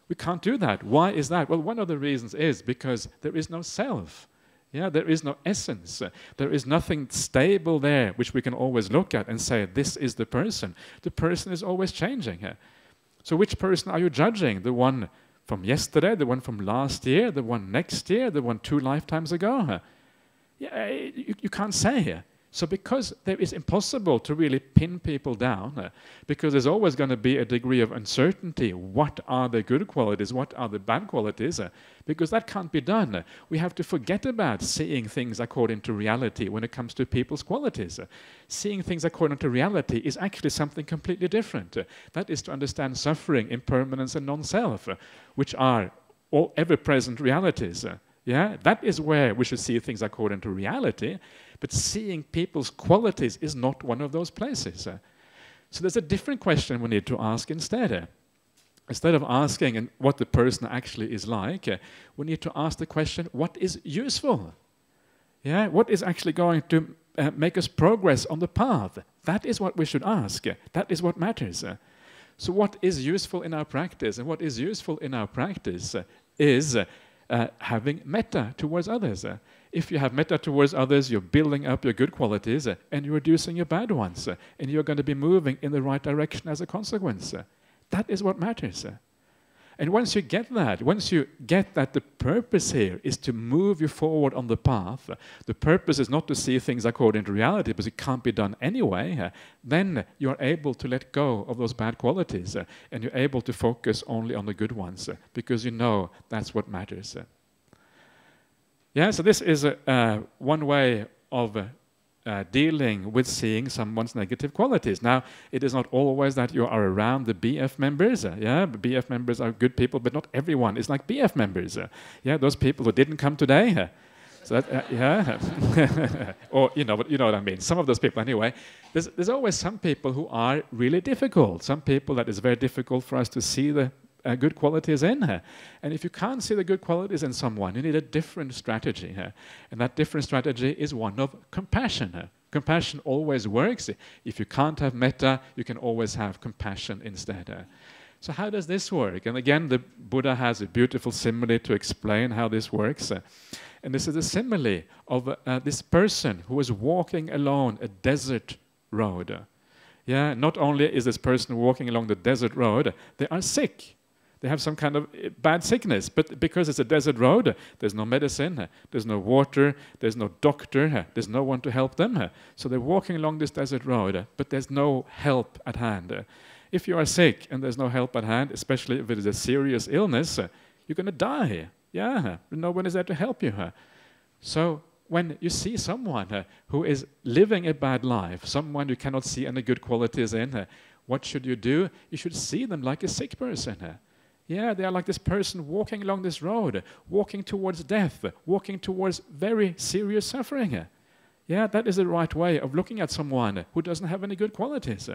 We can't do that. Why is that? Well, one of the reasons is because there is no self. Yeah, there is no essence. Uh, there is nothing stable there which we can always look at and say, this is the person. The person is always changing. Uh, so which person are you judging? The one from yesterday, the one from last year, the one next year, the one two lifetimes ago? Uh, yeah, you, you can't say. Uh, So because there is impossible to really pin people down, uh, because there's always going to be a degree of uncertainty, what are the good qualities, what are the bad qualities, uh, because that can't be done. Uh, we have to forget about seeing things according to reality when it comes to people's qualities. Uh, seeing things according to reality is actually something completely different. Uh, that is to understand suffering, impermanence, and non-self, uh, which are all ever-present realities. Uh, yeah, that is where we should see things according to reality. But seeing people's qualities is not one of those places. Uh, so there's a different question we need to ask instead. Uh, instead of asking what the person actually is like, uh, we need to ask the question, what is useful? Yeah, what is actually going to uh, make us progress on the path? That is what we should ask. Uh, that is what matters. Uh, so what is useful in our practice? And what is useful in our practice uh, is uh, uh, having metta towards others. Uh, If you have metta towards others, you're building up your good qualities uh, and you're reducing your bad ones. Uh, and you're going to be moving in the right direction as a consequence. Uh, that is what matters. Uh. And once you get that, once you get that the purpose here is to move you forward on the path, uh, the purpose is not to see things according to reality because it can't be done anyway, uh, then you're able to let go of those bad qualities uh, and you're able to focus only on the good ones uh, because you know that's what matters. Uh. Yeah, so this is uh, uh, one way of uh, uh, dealing with seeing someone's negative qualities. Now, it is not always that you are around the B F members. Uh, yeah, B F members are good people, but not everyone is like B F members. Uh, yeah, those people who didn't come today. Uh, so that, uh, yeah, or you know, you know what I mean. Some of those people, anyway. There's, there's always some people who are really difficult. Some people that is very difficult for us to see the Uh, good qualities in her. And if you can't see the good qualities in someone, you need a different strategy here. And that different strategy is one of compassion. Here. Compassion always works. If you can't have metta, you can always have compassion instead. Uh. So how does this work? And again, the Buddha has a beautiful simile to explain how this works. Uh, and this is a simile of uh, this person who is walking along a desert road. Uh, yeah, not only is this person walking along the desert road, they are sick. They have some kind of bad sickness, but because it's a desert road, there's no medicine, there's no water, there's no doctor, there's no one to help them. So they're walking along this desert road, but there's no help at hand. If you are sick and there's no help at hand, especially if it is a serious illness, you're going to die. Yeah, no one is there to help you. So when you see someone who is living a bad life, someone you cannot see any good qualities in, what should you do? You should see them like a sick person. Yeah, they are like this person walking along this road, walking towards death, walking towards very serious suffering. Yeah, that is the right way of looking at someone who doesn't have any good qualities.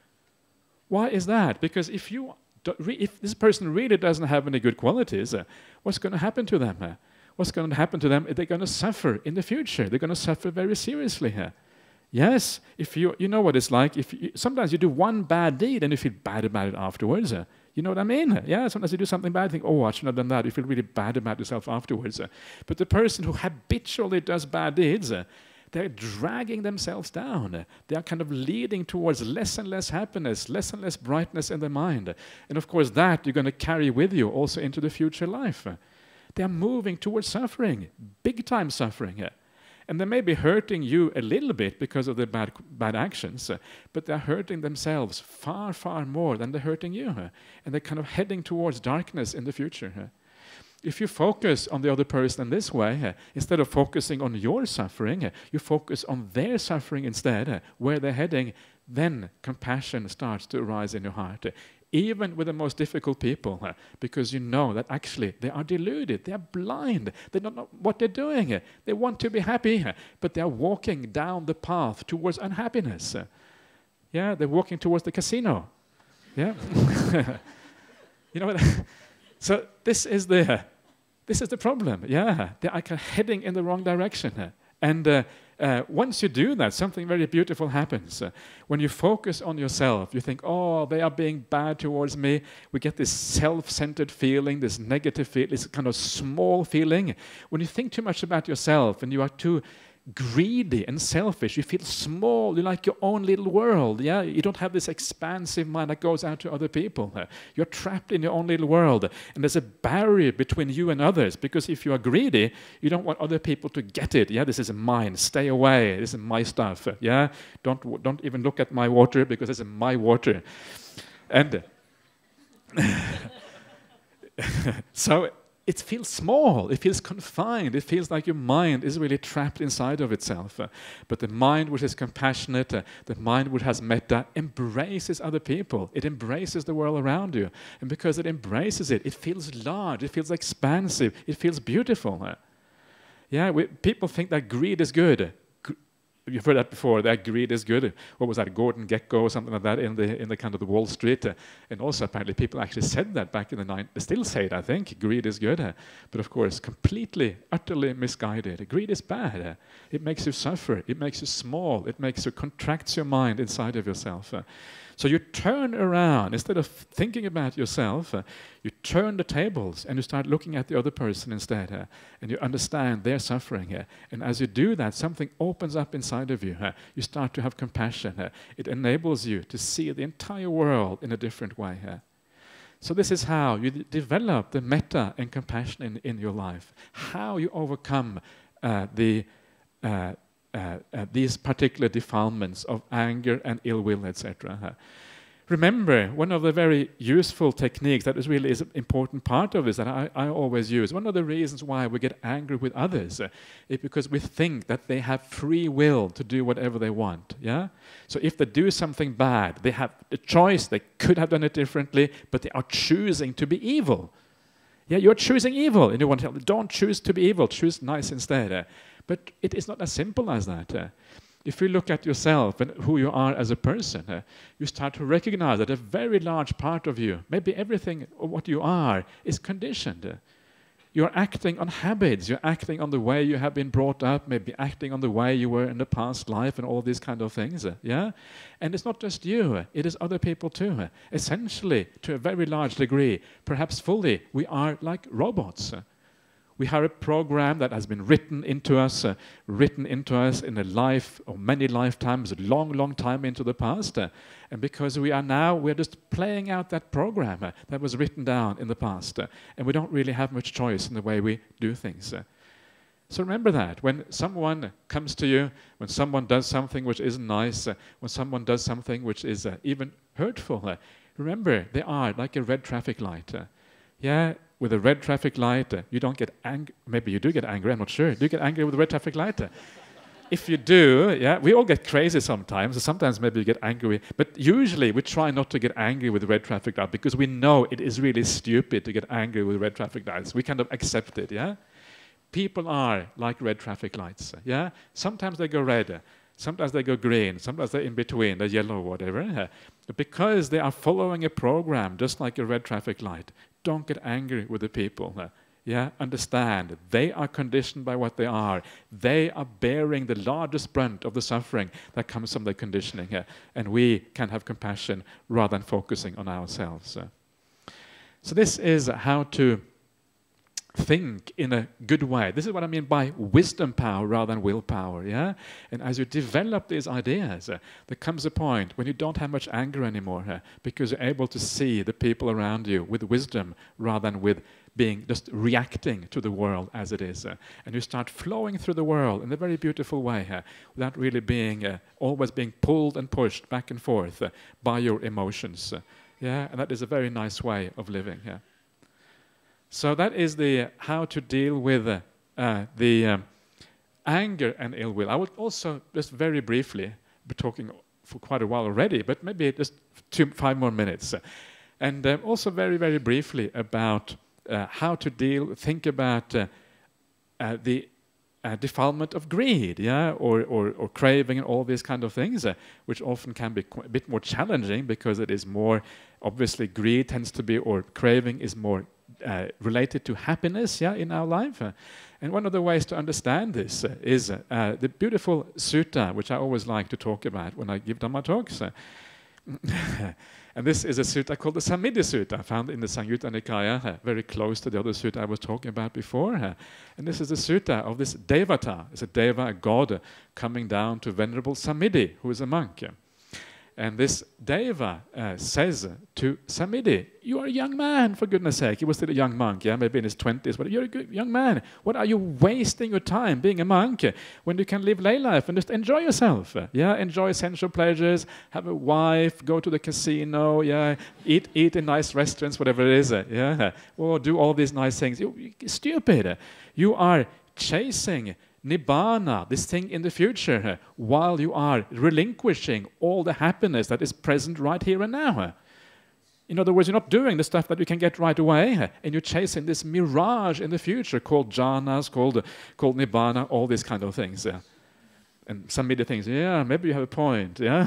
Why is that? Because if you, if this person really doesn't have any good qualities, what's going to happen to them? What's going to happen to them? They're going to suffer in the future. They're going to suffer very seriously. Yes, if you you know what it's like. If you, sometimes you do one bad deed and you feel bad about it afterwards. You know what I mean? Yeah, sometimes you do something bad, you think, oh, I shouldn't have done that. You feel really bad about yourself afterwards. But the person who habitually does bad deeds, they're dragging themselves down. They are kind of leading towards less and less happiness, less and less brightness in their mind. And of course, that you're going to carry with you also into the future life. They are moving towards suffering, big-time suffering. And they may be hurting you a little bit because of their bad, bad actions, uh, but they're hurting themselves far, far more than they're hurting you. Uh, and they're kind of heading towards darkness in the future. Uh. If you focus on the other person in this way, uh, instead of focusing on your suffering, uh, you focus on their suffering instead, uh, where they're heading, then compassion starts to arise in your heart. Uh, even with the most difficult people, uh, because you know that actually they are deluded, they are blind, they don't know what they're doing. Uh, they want to be happy, uh, but they are walking down the path towards unhappiness. Uh, yeah, they're walking towards the casino. Yeah, you know what? So this is the uh, this is the problem. Yeah, they are kind of heading in the wrong direction, uh, and uh, uh, once you do that, something very beautiful happens. Uh, when you focus on yourself, you think, oh, they are being bad towards me. We get this self-centered feeling, this negative feeling, this kind of small feeling. When you think too much about yourself and you are too greedy and selfish, you feel small, you like your own little world, yeah? You don't have this expansive mind that goes out to other people. You're trapped in your own little world, and there's a barrier between you and others, because if you are greedy, you don't want other people to get it, yeah? This is mine, stay away, this is my stuff, yeah? Don't, don't even look at my water, because this is my water. And so it feels small, it feels confined, it feels like your mind is really trapped inside of itself. Uh, but the mind which is compassionate, uh, the mind which has metta, embraces other people. It embraces the world around you. And because it embraces it, it feels large, it feels expansive, it feels beautiful. Uh, yeah, we, people think that greed is good. You've heard that before, that greed is good. What was that, Gordon Gekko or something like that in the in the kind of the Wall Street? Uh, and also apparently people actually said that back in the nineties. They still say it, I think, greed is good. Uh, but of course, completely, utterly misguided. Greed is bad. Uh, it makes you suffer. It makes you small. It makes you, contracts your mind inside of yourself. Uh, So you turn around, instead of thinking about yourself, uh, you turn the tables and you start looking at the other person instead, uh, and you understand their suffering. Uh, and as you do that, something opens up inside of you. Uh, you start to have compassion. Uh, it enables you to see the entire world in a different way. Uh. So this is how you d develop the metta and compassion in, in your life, how you overcome uh, the uh, Uh, uh, these particular defilements of anger and ill will, et cetera. Uh, remember, one of the very useful techniques that is really is an important part of this that I, I always use, one of the reasons why we get angry with others uh, is because we think that they have free will to do whatever they want. Yeah. So if they do something bad, they have the choice, they could have done it differently, but they are choosing to be evil. Yeah, you're choosing evil, and you want to tell them, don't choose to be evil, choose nice instead. Uh, But it is not as simple as that. Uh, if you look at yourself and who you are as a person, uh, you start to recognize that a very large part of you, maybe everything of what you are, is conditioned. Uh, you're acting on habits, you're acting on the way you have been brought up, maybe acting on the way you were in the past life and all these kind of things. Uh, yeah? And it's not just you, uh, it is other people too. Uh, essentially, to a very large degree, perhaps fully, we are like robots. Uh, We have a program that has been written into us, uh, written into us in a life or many lifetimes, a long, long time into the past. Uh, and because we are now, we're just playing out that program uh, that was written down in the past. Uh, and we don't really have much choice in the way we do things. Uh, so remember that. When someone comes to you, when someone does something which isn't nice, uh, when someone does something which is uh, even hurtful, uh, remember, they are like a red traffic light. Uh, yeah. With a red traffic light, uh, you don't get angry. Maybe you do get angry, I'm not sure. Do you get angry with a red traffic light? Uh, if you do, yeah, we all get crazy sometimes. So sometimes maybe you get angry. But usually we try not to get angry with the red traffic light because we know it is really stupid to get angry with red traffic lights. We kind of accept it, yeah? People are like red traffic lights, yeah? Sometimes they go red. Uh, Sometimes they go green, sometimes they're in between, they're yellow or whatever. Uh, but because they are following a program just like a red traffic light, don't get angry with the people. Uh, yeah, understand, they are conditioned by what they are. They are bearing the largest brunt of the suffering that comes from their conditioning. Uh, and we can have compassion rather than focusing on ourselves. Uh, so this is how to think in a good way. This is what I mean by wisdom power rather than willpower, yeah? And as you develop these ideas, uh, there comes a point when you don't have much anger anymore uh, because you're able to see the people around you with wisdom rather than with being just reacting to the world as it is. Uh, and you start flowing through the world in a very beautiful way uh, without really being, uh, always being pulled and pushed back and forth uh, by your emotions. Uh, yeah, and that is a very nice way of living. Yeah. So that is the uh, how to deal with uh, uh, the um, anger and ill will. I would also just very briefly be talking for quite a while already, but maybe just two, five more minutes, uh, and uh, also very very briefly about uh, how to deal, think about uh, uh, the uh, defilement of greed, yeah, or, or or craving and all these kind of things, uh, which often can be a bit more challenging because it is more obviously greed tends to be or craving is more Uh, related to happiness, yeah, in our life, uh, And one of the ways to understand this uh, is uh, the beautiful sutta, which I always like to talk about when I give Dhamma talks. Uh, and this is a sutta called the Sammiddhi Sutta, found in the Samyutta Nikaya, uh, very close to the other sutta I was talking about before. Uh, and this is the sutta of this Devata. It's a Deva, a god, uh, coming down to Venerable Sammiddhi, who is a monk. Uh, And this Deva uh, says to Sammiddhi, "You are a young man, for goodness sake." He was still a young monk, yeah, maybe in his twenties, but you're a good young man. What are you wasting your time being a monk when you can live lay life and just enjoy yourself? Yeah, enjoy sensual pleasures, have a wife, go to the casino, yeah, eat eat in nice restaurants, whatever it is, yeah, or do all these nice things. You, you're stupid. You are chasing Nibbana, this thing in the future, while you are relinquishing all the happiness that is present right here and now. In other words, you're not doing the stuff that you can get right away, and you're chasing this mirage in the future called jhanas, called, called Nibbana, all these kind of things. Yeah. And Sammiddhi thinks, yeah, maybe you have a point. Yeah.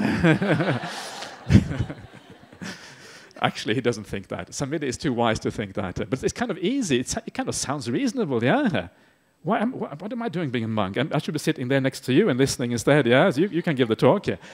Actually, he doesn't think that. Sammiddhi is too wise to think that. But it's kind of easy. It's, it kind of sounds reasonable, yeah. Why am, what, what am I doing being a monk? I should be sitting there next to you and listening instead. Yeah, so you, you can give the talk. Yeah.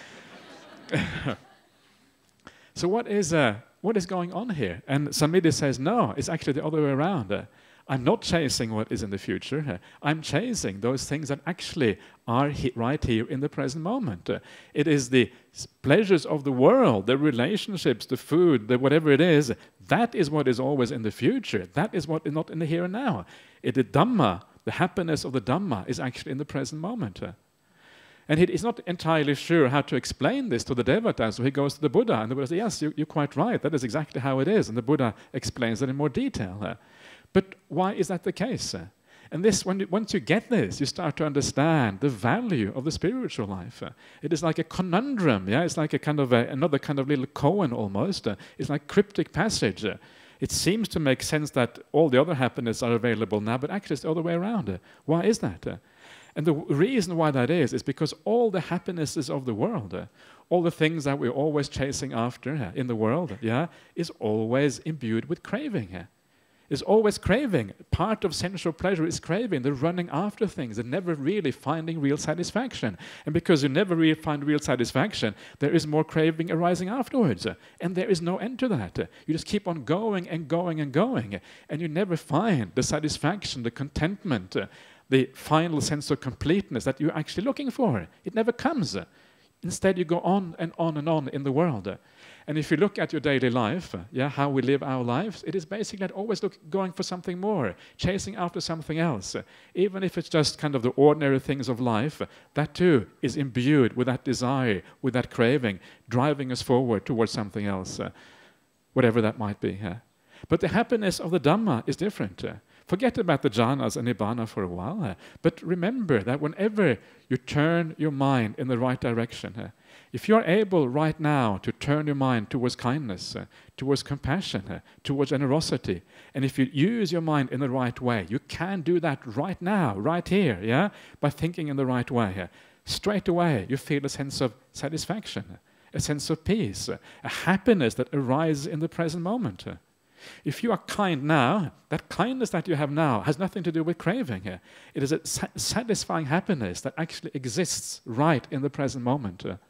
So what is uh, what is going on here? And Sammiddhi says, no, it's actually the other way around. Uh, I'm not chasing what is in the future. Uh, I'm chasing those things that actually are he right here in the present moment. Uh, it is the pleasures of the world, the relationships, the food, the whatever it is. That is what is always in the future. That is what is not in the here and now. It is Dhamma. The happiness of the Dhamma is actually in the present moment. Uh. And he is not entirely sure how to explain this to the Devata, so he goes to the Buddha, and the Buddha says, yes, you, you're quite right, that is exactly how it is. And the Buddha explains it in more detail. Uh. But why is that the case? Uh? And this, when you, once you get this, you start to understand the value of the spiritual life. Uh. It is like a conundrum, yeah? It's like a kind of a, another kind of little koan almost. Uh. It's like cryptic passage. Uh. It seems to make sense that all the other happiness are available now, but actually it's the other way around. Uh, why is that? Uh, and the reason why that is, is because all the happinesses of the world, uh, all the things that we're always chasing after uh, in the world, yeah, is always imbued with craving. Uh. Is always craving. Part of sensual pleasure is craving, the running after things and never really finding real satisfaction. And because you never really find real satisfaction, there is more craving arising afterwards. And there is no end to that. You just keep on going and going and going. And you never find the satisfaction, the contentment, the final sense of completeness that you're actually looking for. It never comes. Instead, you go on and on and on in the world. And if you look at your daily life, uh, yeah, how we live our lives, it is basically like always look, going for something more, chasing after something else. Uh, even if it's just kind of the ordinary things of life, uh, that too is imbued with that desire, with that craving, driving us forward towards something else, uh, whatever that might be. Uh. But the happiness of the Dhamma is different. Uh. Forget about the jhanas and nibbana for a while, uh, but remember that whenever you turn your mind in the right direction, uh, if you're able right now to turn your mind towards kindness, uh, towards compassion, uh, towards generosity, and if you use your mind in the right way, you can do that right now, right here, yeah, by thinking in the right way. Uh, straight away, you feel a sense of satisfaction, a sense of peace, uh, a happiness that arises in the present moment. Uh. If you are kind now, that kindness that you have now has nothing to do with craving. Uh. It is a sa satisfying happiness that actually exists right in the present moment. Uh.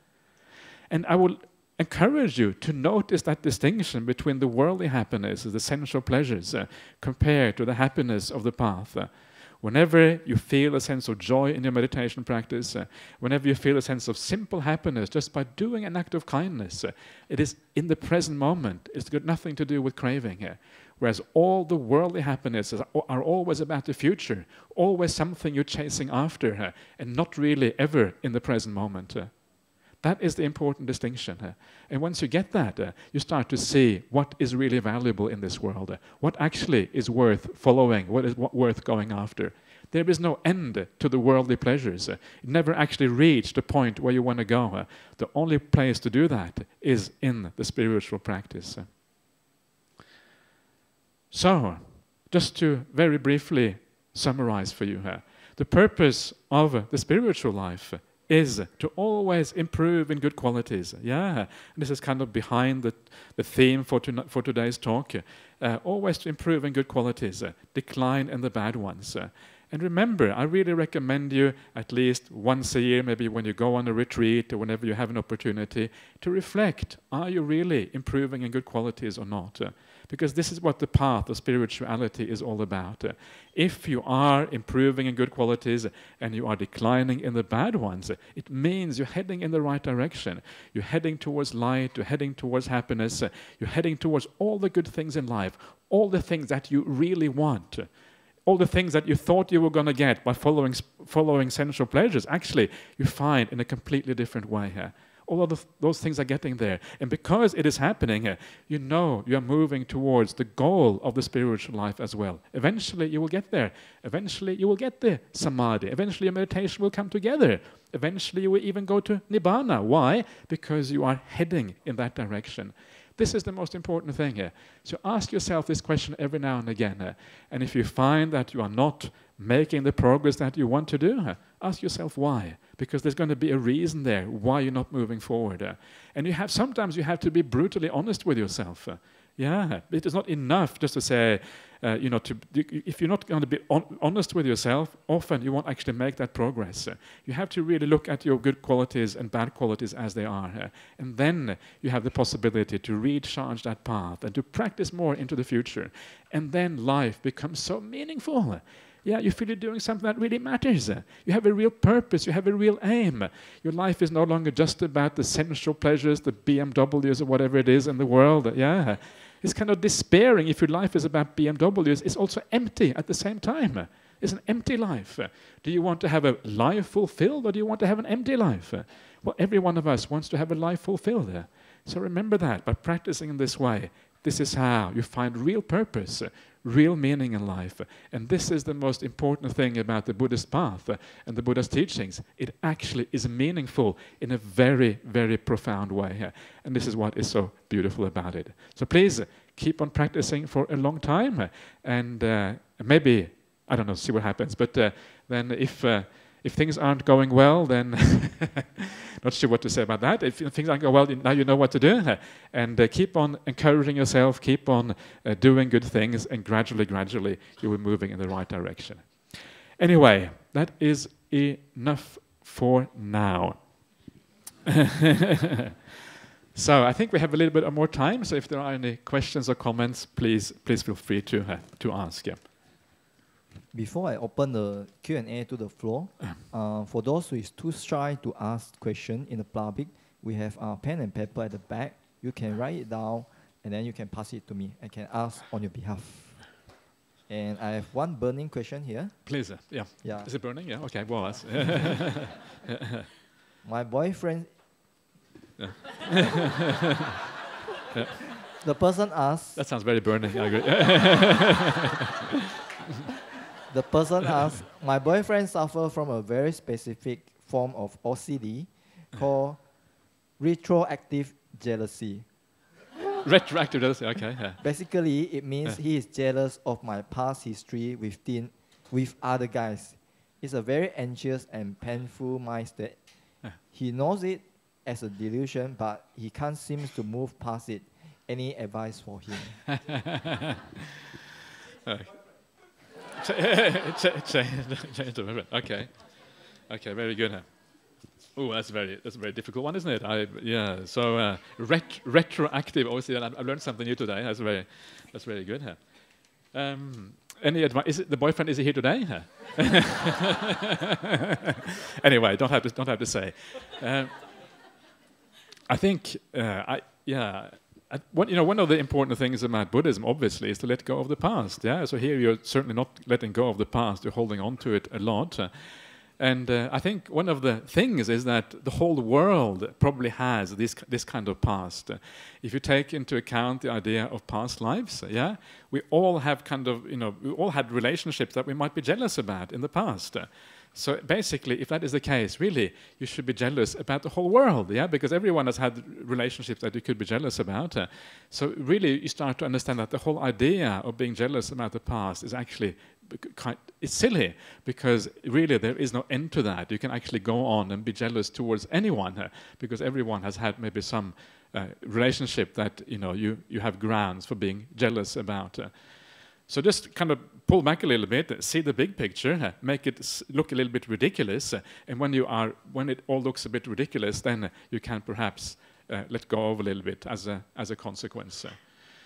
And I will encourage you to notice that distinction between the worldly happiness, the sensual pleasures, uh, compared to the happiness of the path. Uh, whenever you feel a sense of joy in your meditation practice, uh, whenever you feel a sense of simple happiness just by doing an act of kindness, uh, it is in the present moment. It's got nothing to do with craving. Uh, whereas all the worldly happinesses are, are always about the future, always something you're chasing after, uh, and not really ever in the present moment. Uh. That is the important distinction. Uh, and once you get that, uh, you start to see what is really valuable in this world, uh, what actually is worth following, what is what worth going after. There is no end to the worldly pleasures. Uh, you never actually reach the point where you want to go. Uh, the only place to do that is in the spiritual practice. Uh. So, just to very briefly summarize for you here, the purpose of uh, the spiritual life uh, is to always improve in good qualities. Yeah, and this is kind of behind the, the theme for, to, for today's talk. Uh, always to improve in good qualities, uh, decline in the bad ones. Uh, And remember, I really recommend you at least once a year, maybe when you go on a retreat or whenever you have an opportunity, to reflect, are you really improving in good qualities or not? Uh, because this is what the path of spirituality is all about. Uh, if you are improving in good qualities and you are declining in the bad ones, uh, it means you're heading in the right direction. You're heading towards light, you're heading towards happiness, uh, you're heading towards all the good things in life, all the things that you really want. Uh, all the things that you thought you were going to get by following, following sensual pleasures, actually you find in a completely different way here. All of the, those things are getting there. And because it is happening here, you know you are moving towards the goal of the spiritual life as well. Eventually you will get there. Eventually you will get the samadhi. Eventually your meditation will come together. Eventually you will even go to nibbana. Why? Because you are heading in that direction. This is the most important thing here. So ask yourself this question every now and again. Uh, and if you find that you are not making the progress that you want to do, uh, ask yourself why. Because there's going to be a reason there why you're not moving forward. Uh, and you have sometimes you have to be brutally honest with yourself. Uh, yeah, it is not enough just to say, uh, you know, to, if you're not going to be on, honest with yourself, often you won't actually make that progress. Uh, you have to really look at your good qualities and bad qualities as they are. Uh, and then you have the possibility to recharge that path and to practice more into the future. And then life becomes so meaningful. Uh, Yeah, you feel you're doing something that really matters. You have a real purpose. You have a real aim. Your life is no longer just about the sensual pleasures, the B M Ws or whatever it is in the world. Yeah, it's kind of despairing if your life is about B M Ws. It's also empty at the same time. It's an empty life. Do you want to have a life fulfilled or do you want to have an empty life? Well, every one of us wants to have a life fulfilled. So remember that by practicing in this way. This is how you find real purpose, uh, real meaning in life. And this is the most important thing about the Buddhist path uh, and the Buddha's teachings. It actually is meaningful in a very, very profound way. Uh, and this is what is so beautiful about it. So please uh, keep on practicing for a long time. Uh, and uh, maybe, I don't know, see what happens. But uh, then if... Uh, If things aren't going well, then not sure what to say about that. If things aren't going well, now you know what to do. And uh, keep on encouraging yourself, keep on uh, doing good things, and gradually, gradually, you will be moving in the right direction. Anyway, that is enough for now. So I think we have a little bit more time. So if there are any questions or comments, please, please feel free to uh, to ask. Yeah. Before I open the Q and A to the floor, uh, for those who is too shy to ask question in the public, we have a pen and paper at the back. You can write it down, and then you can pass it to me. I can ask on your behalf. And I have one burning question here. Please, uh, yeah. Yeah. Is it burning? Yeah. Okay. Well, that's my boyfriend. Yeah. Yeah. The person asks. That sounds very burning. I agree. The person asks, my boyfriend suffers from a very specific form of O C D called retroactive jealousy. Retroactive jealousy, okay. Yeah. Basically, it means Yeah. he is jealous of my past history with, teen, with other guys. It's a very anxious and painful mind state. Yeah. He knows it as a delusion, but he can't seem to move past it. Any advice for him? Okay. Okay. Okay, very good. Oh, that's very that's a very difficult one, isn't it? I, yeah. So uh, ret retroactive. Obviously, I, I learned something new today. That's very that's very good. Huh? Um, any advice? Is it the boyfriend? Is he here today? Huh? Anyway, don't have to don't have to say. Um, I think uh, I yeah. Uh, one, you know, one of the important things about Buddhism, obviously, is to let go of the past. Yeah, so here you're certainly not letting go of the past; you're holding on to it a lot. Uh, and uh, I think one of the things is that the whole world probably has this this kind of past. Uh, if you take into account the idea of past lives, uh, yeah, we all have kind of, you know, we all had relationships that we might be jealous about in the past. Uh, So basically, if that is the case, really, you should be jealous about the whole world, yeah? Because everyone has had relationships that you could be jealous about. Uh, so really, you start to understand that the whole idea of being jealous about the past is actually quite, it's silly, because really there is no end to that. You can actually go on and be jealous towards anyone, uh, because everyone has had maybe some uh, relationship that, you know, you, you have grounds for being jealous about. Uh, So just kind of pull back a little bit, see the big picture, uh, make it s look a little bit ridiculous, uh, and when you are, when it all looks a bit ridiculous, then uh, you can perhaps uh, let go of a little bit as a as a consequence. Uh.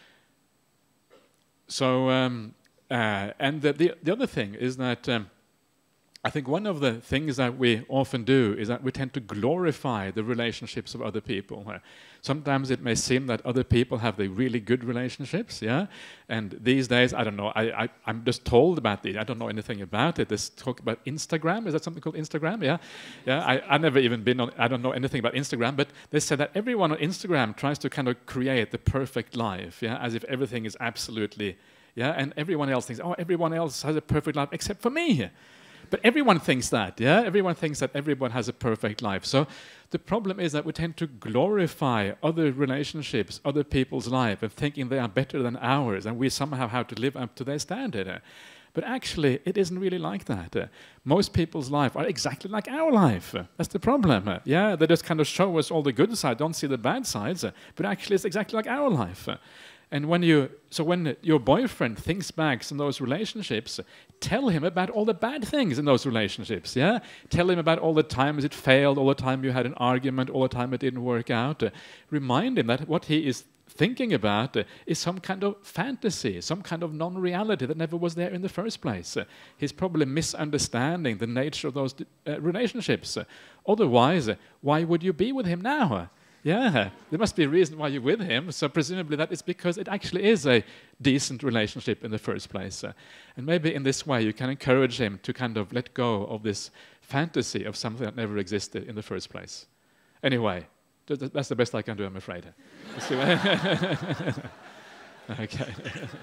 So, um, uh, and the, the the other thing is that. Um, I think one of the things that we often do is that we tend to glorify the relationships of other people. Uh, sometimes it may seem that other people have the really good relationships, yeah? And these days, I don't know, I, I, I'm just told about it. I don't know anything about it. This talk about Instagram, is that something called Instagram? Yeah, yeah. I, I've never even been on, I don't know anything about Instagram, but they said that everyone on Instagram tries to kind of create the perfect life, yeah? As if everything is absolutely, yeah? And everyone else thinks, oh, everyone else has a perfect life except for me. But everyone thinks that, yeah? Everyone thinks that everyone has a perfect life. So the problem is that we tend to glorify other relationships, other people's life, and thinking they are better than ours, and we somehow have to live up to their standard. But actually, it isn't really like that. Most people's life are exactly like our life. That's the problem. Yeah, they just kind of show us all the good side, don't see the bad sides, but actually it's exactly like our life. And when you, so when your boyfriend thinks back on those relationships, tell him about all the bad things in those relationships, yeah? Tell him about all the times it failed, all the time you had an argument, all the time it didn't work out. Uh, remind him that what he is thinking about uh, is some kind of fantasy, some kind of non-reality that never was there in the first place. Uh, he's probably misunderstanding the nature of those uh, relationships. Uh, otherwise, uh, why would you be with him now? Uh, Yeah, there must be a reason why you're with him, so presumably that is because it actually is a decent relationship in the first place. Uh, and maybe in this way you can encourage him to kind of let go of this fantasy of something that never existed in the first place. Anyway, th th that's the best I can do, I'm afraid. Okay.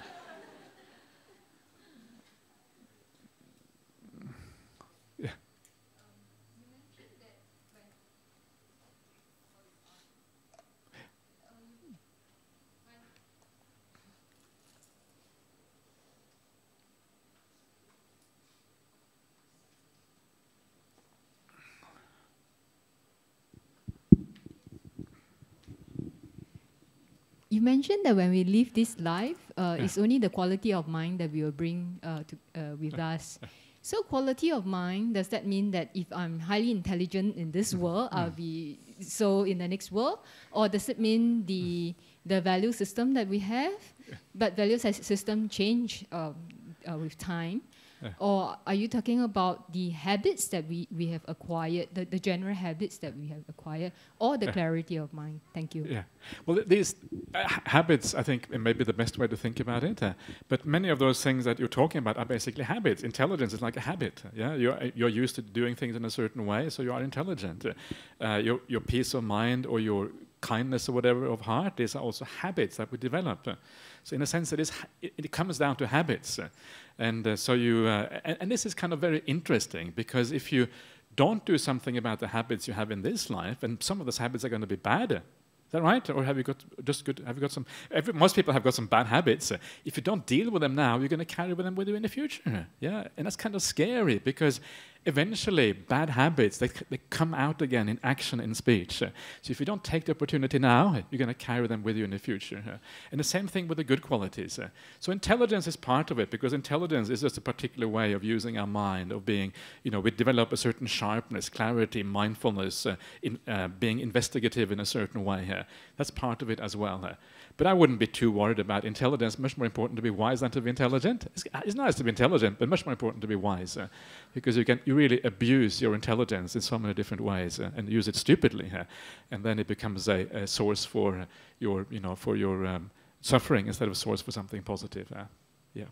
You mentioned that when we live this life, uh, yeah. it's only the quality of mind that we will bring uh, to, uh, with us. So quality of mind, does that mean that if I'm highly intelligent in this world, mm. I'll be so in the next world? Or does it mean the, the value system that we have, yeah. but value system change um, uh, with time? Yeah. Or are you talking about the habits that we, we have acquired, the, the general habits that we have acquired, or the yeah. clarity of mind? Thank you. Yeah. Well, th these uh, habits, I think, may be the best way to think about it. Uh, but many of those things that you're talking about are basically habits. Intelligence is like a habit. Yeah, you're, you're used to doing things in a certain way, so you are intelligent. Uh, your, your peace of mind or your kindness or whatever of heart, these are also habits that we develop. Uh, so in a sense, it, is, it, it comes down to habits. Uh, and uh, so you, uh, and, and this is kind of very interesting, because if you don't do something about the habits you have in this life, and some of those habits are going to be bad. Is that right? Or have you got just good? Have you got some? Every, most people have got some bad habits. Uh, if you don't deal with them now, you're going to carry with them with you in the future. Yeah, and that's kind of scary, because eventually bad habits they they come out again in action and speech. Uh, so if you don't take the opportunity now, you're going to carry them with you in the future. Uh, and the same thing with the good qualities. Uh, so intelligence is part of it, because intelligence is just a particular way of using our mind, of being, you know, we develop a certain sharpness, clarity, mindfulness, uh, in, uh, being investigative in a certain way. Uh, That's part of it as well. Uh, but I wouldn't be too worried about intelligence. Much more important to be wise than to be intelligent. It's, it's nice to be intelligent, but much more important to be wise, uh, because you can you really abuse your intelligence in so many different ways uh, and use it stupidly, uh, and then it becomes a, a source for uh, your you know for your um, suffering instead of a source for something positive. Uh, yeah.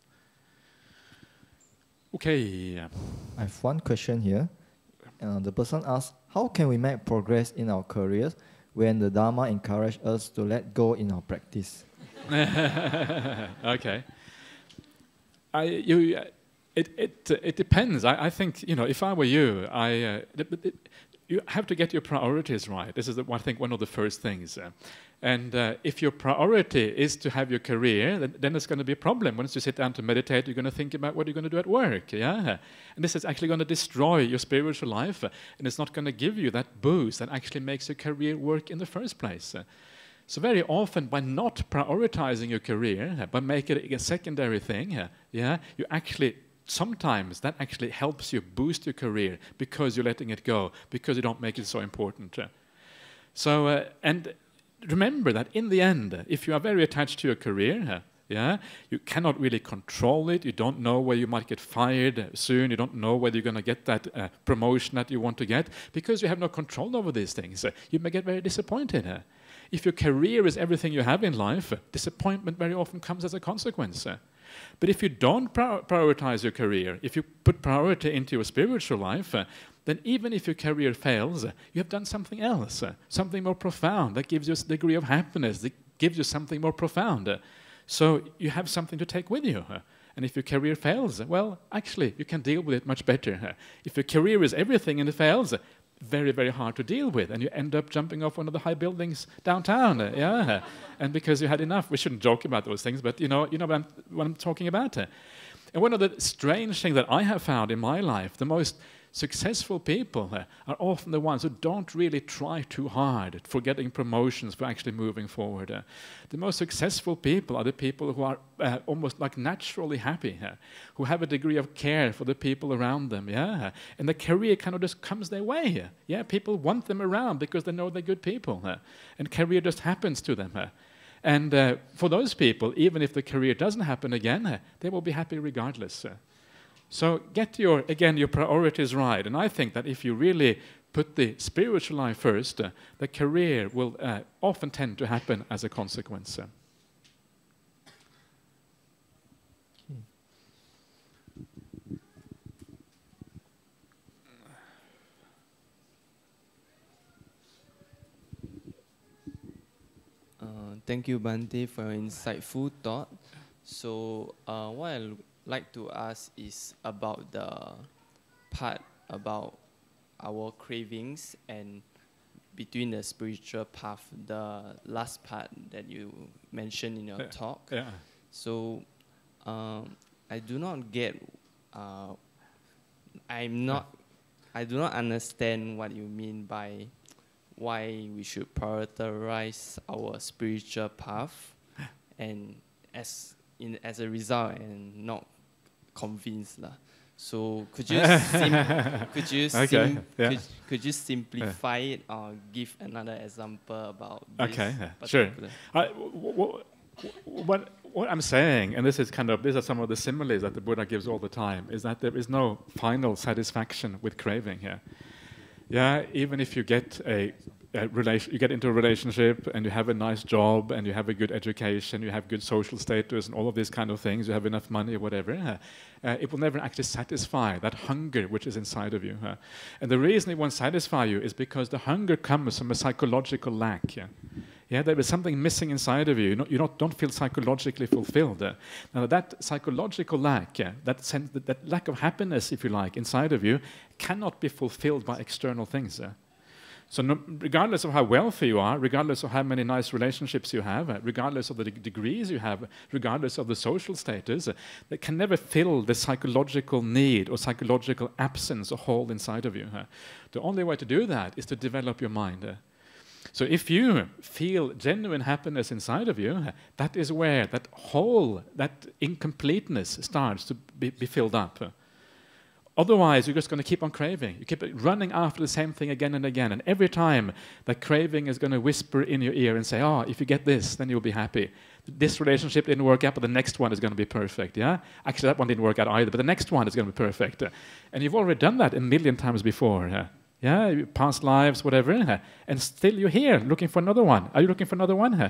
Okay. I have one question here. Uh, the person asks, how can we make progress in our careers when the Dharma encourages us to let go in our practice? Okay. I, you, uh, it, it, uh, it depends. I, I think, you know, if I were you, I, uh, it, it, you have to get your priorities right. This is, the, I think, one of the first things. Uh, and uh, if your priority is to have your career, then, then it's going to be a problem. Once you sit down to meditate, you're going to think about what you're going to do at work. Yeah, and this is actually going to destroy your spiritual life, uh, and it's not going to give you that boost that actually makes your career work in the first place. Uh, So very often, by not prioritizing your career, by making it a secondary thing, yeah, you actually, sometimes that actually helps you boost your career because you're letting it go, because you don't make it so important. So, uh, and remember that in the end, if you are very attached to your career, yeah, you cannot really control it. You don't know where you might get fired soon. You don't know whether you're going to get that uh, promotion that you want to get because you have no control over these things. Uh, you may get very disappointed. Uh. If your career is everything you have in life, uh, disappointment very often comes as a consequence. Uh. But if you don't pri prioritize your career, if you put priority into your spiritual life, uh, then even if your career fails, uh, you have done something else, uh, something more profound that gives you a degree of happiness, that gives you something more profound. Uh. So you have something to take with you. Uh, and if your career fails, well, actually, you can deal with it much better. Uh, if your career is everything and it fails, uh, very, very hard to deal with. And you end up jumping off one of the high buildings downtown. Uh, yeah. And because you had enough. We shouldn't joke about those things, but you know, you know what I'm, what I'm talking about. Uh. And one of the strange things that I have found in my life, the most successful people uh, are often the ones who don't really try too hard for getting promotions, for actually moving forward. Uh, the most successful people are the people who are uh, almost like naturally happy, uh, who have a degree of care for the people around them, yeah. And the career kind of just comes their way. Uh, yeah, people want them around because they know they're good people, uh, and career just happens to them. Uh, and uh, for those people, even if the career doesn't happen again, uh, they will be happy regardless. Uh. So get your, again, your priorities right. And I think that if you really put the spiritual life first, uh, the career will uh, often tend to happen as a consequence. Uh. Uh, thank you, Bhante, for your insightful thought. So uh, what I like to ask is about the part about our cravings and between the spiritual path, the last part that you mentioned in your yeah. talk. Yeah. So um, I do not get, uh, I'm not, I do not understand what you mean by why we should prioritize our spiritual path, and as in as a result, and not convinced lah. So could you sim could you okay. sim yeah. could, could you simplify yeah. it or give another example about this? Okay, yeah. Sure. I, what what I'm saying, and this is kind of these are some of the similes that the Buddha gives all the time, is that there is no final satisfaction with craving here. Yeah, even if you get a, a relation, you get into a relationship and you have a nice job and you have a good education, you have good social status and all of these kind of things, you have enough money or whatever, uh, uh, it will never actually satisfy that hunger which is inside of you. Uh. And the reason it won't satisfy you is because the hunger comes from a psychological lack. Yeah, yeah, there is something missing inside of you. You, know, you don't, don't feel psychologically fulfilled. Uh. Now that psychological lack, yeah, that, sense, that, that lack of happiness, if you like, inside of you, cannot be fulfilled by external things. Uh. So no, regardless of how wealthy you are, regardless of how many nice relationships you have, uh, regardless of the de degrees you have, regardless of the social status, uh, they can never fill the psychological need or psychological absence or hole inside of you. Uh. The only way to do that is to develop your mind. Uh. So if you feel genuine happiness inside of you, that is where that hole, that incompleteness starts to be, be filled up. Otherwise, you're just going to keep on craving. You keep running after the same thing again and again. And every time, that craving is going to whisper in your ear and say, oh, if you get this, then you'll be happy. This relationship didn't work out, but the next one is going to be perfect. Yeah? Actually, that one didn't work out either, but the next one is going to be perfect. And you've already done that a million times before. Yeah? Yeah, past lives, whatever, and still you're here looking for another one. Are you looking for another one?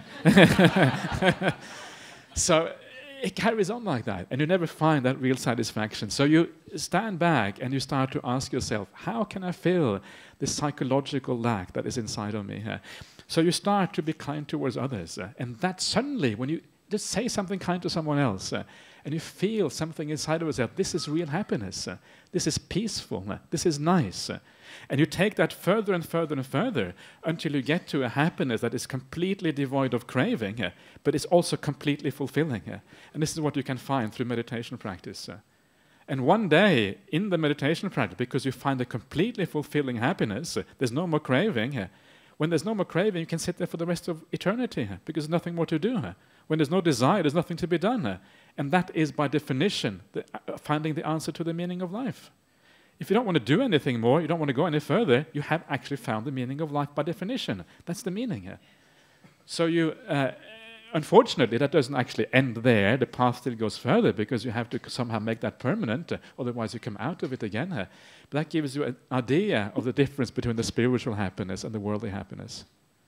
So it carries on like that, and you never find that real satisfaction. So you stand back and you start to ask yourself, how can I fill this psychological lack that is inside of me? So you start to be kind towards others, and that suddenly, when you just say something kind to someone else, and you feel something inside of yourself, this is real happiness, this is peaceful, this is nice. And you take that further and further and further until you get to a happiness that is completely devoid of craving, uh, but is also completely fulfilling. Uh, and this is what you can find through meditation practice. Uh. And one day, in the meditation practice, because you find a completely fulfilling happiness, uh, there's no more craving, uh, When there's no more craving, you can sit there for the rest of eternity huh, because there's nothing more to do. Huh. When there's no desire, there's nothing to be done. Huh. And that is, by definition, the, uh, finding the answer to the meaning of life. If you don't want to do anything more, you don't want to go any further, you have actually found the meaning of life by definition. That's the meaning. Huh. So you... Uh, Unfortunately, that doesn't actually end there. The path still goes further because you have to somehow make that permanent, uh, otherwise you come out of it again. Uh. But that gives you an idea of the difference between the spiritual happiness and the worldly happiness.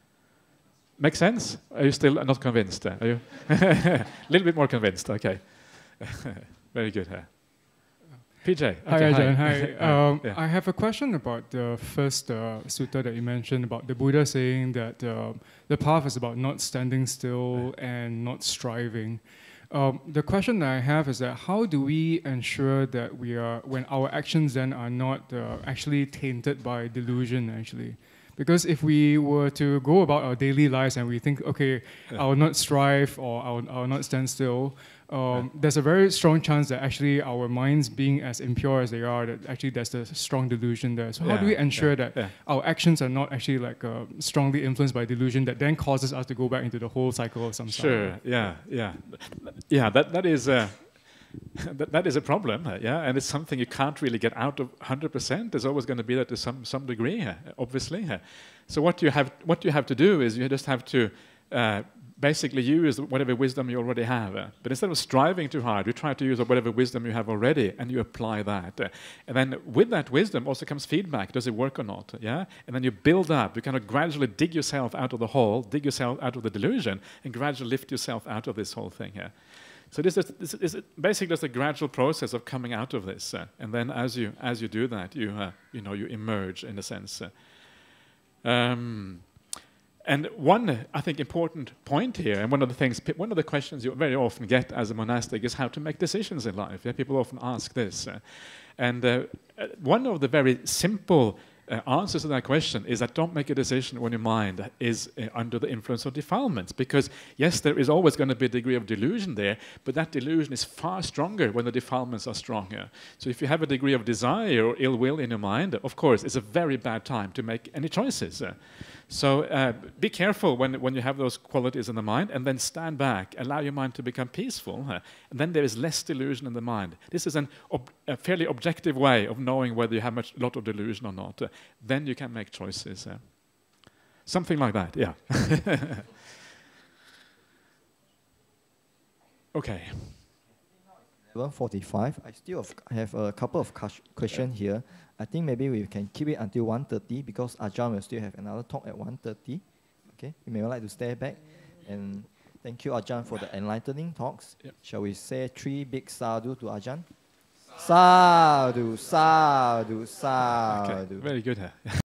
Make sense? Are you still not convinced? Uh? Are you a little bit more convinced? Okay. Very good. Uh. P J. Hi, Okay, Ajahn. Hi. Um, yeah. I have a question about the first uh, sutta that you mentioned about the Buddha saying that uh, the path is about not standing still and not striving. Um, the question that I have is that how do we ensure that we are, when our actions then are not uh, actually tainted by delusion, actually? Because if we were to go about our daily lives and we think, okay, yeah. I will not strive or I will, I will not stand still, um, yeah. there's a very strong chance that actually our minds being as impure as they are, that actually there's a strong delusion there. So yeah. how do we ensure yeah. that yeah. our actions are not actually like uh, strongly influenced by delusion that then causes us to go back into the whole cycle of samsara? Sure, yeah, yeah. Yeah, that, that is... Uh, That, that is a problem, uh, yeah, and it's something you can't really get out of one hundred percent. There's always going to be that to some some degree, uh, obviously. Uh. So what you have what you have to do is you just have to uh, basically use whatever wisdom you already have. Uh. But instead of striving too hard, you try to use whatever wisdom you have already, and you apply that. Uh. And then with that wisdom also comes feedback. Does it work or not? Yeah, and then you build up. You kind of gradually dig yourself out of the hole, dig yourself out of the delusion, and gradually lift yourself out of this whole thing here. So this is, this is basically just a gradual process of coming out of this, uh, and then as you as you do that, you uh, you know you emerge in a sense. Uh, um, and one, uh, I think, important point here, and one of the things, one of the questions you very often get as a monastic is how to make decisions in life. Yeah, people often ask this, uh, and uh, one of the very simple Uh, answers to that question is that don't make a decision when your mind is uh, under the influence of defilements, because yes, there is always going to be a degree of delusion there, but that delusion is far stronger when the defilements are stronger. So if you have a degree of desire or ill will in your mind, of course, it's a very bad time to make any choices. Uh, so uh, be careful when, when you have those qualities in the mind, and then stand back, allow your mind to become peaceful, uh, and then there is less delusion in the mind. This is an ob a fairly objective way of knowing whether you have much lot of delusion or not. Uh, then you can make choices. Uh. Something like that, yeah. Okay. eleven forty-five. I still have a couple of questions here. I think maybe we can keep it until one thirty because Ajahn will still have another talk at one thirty. Okay, you may like to stay back. And thank you, Ajahn, for the enlightening talks. Yep. Shall we say three big sadhu to Ajahn? Sadhu, sadhu, sadhu. Okay, very good. Huh?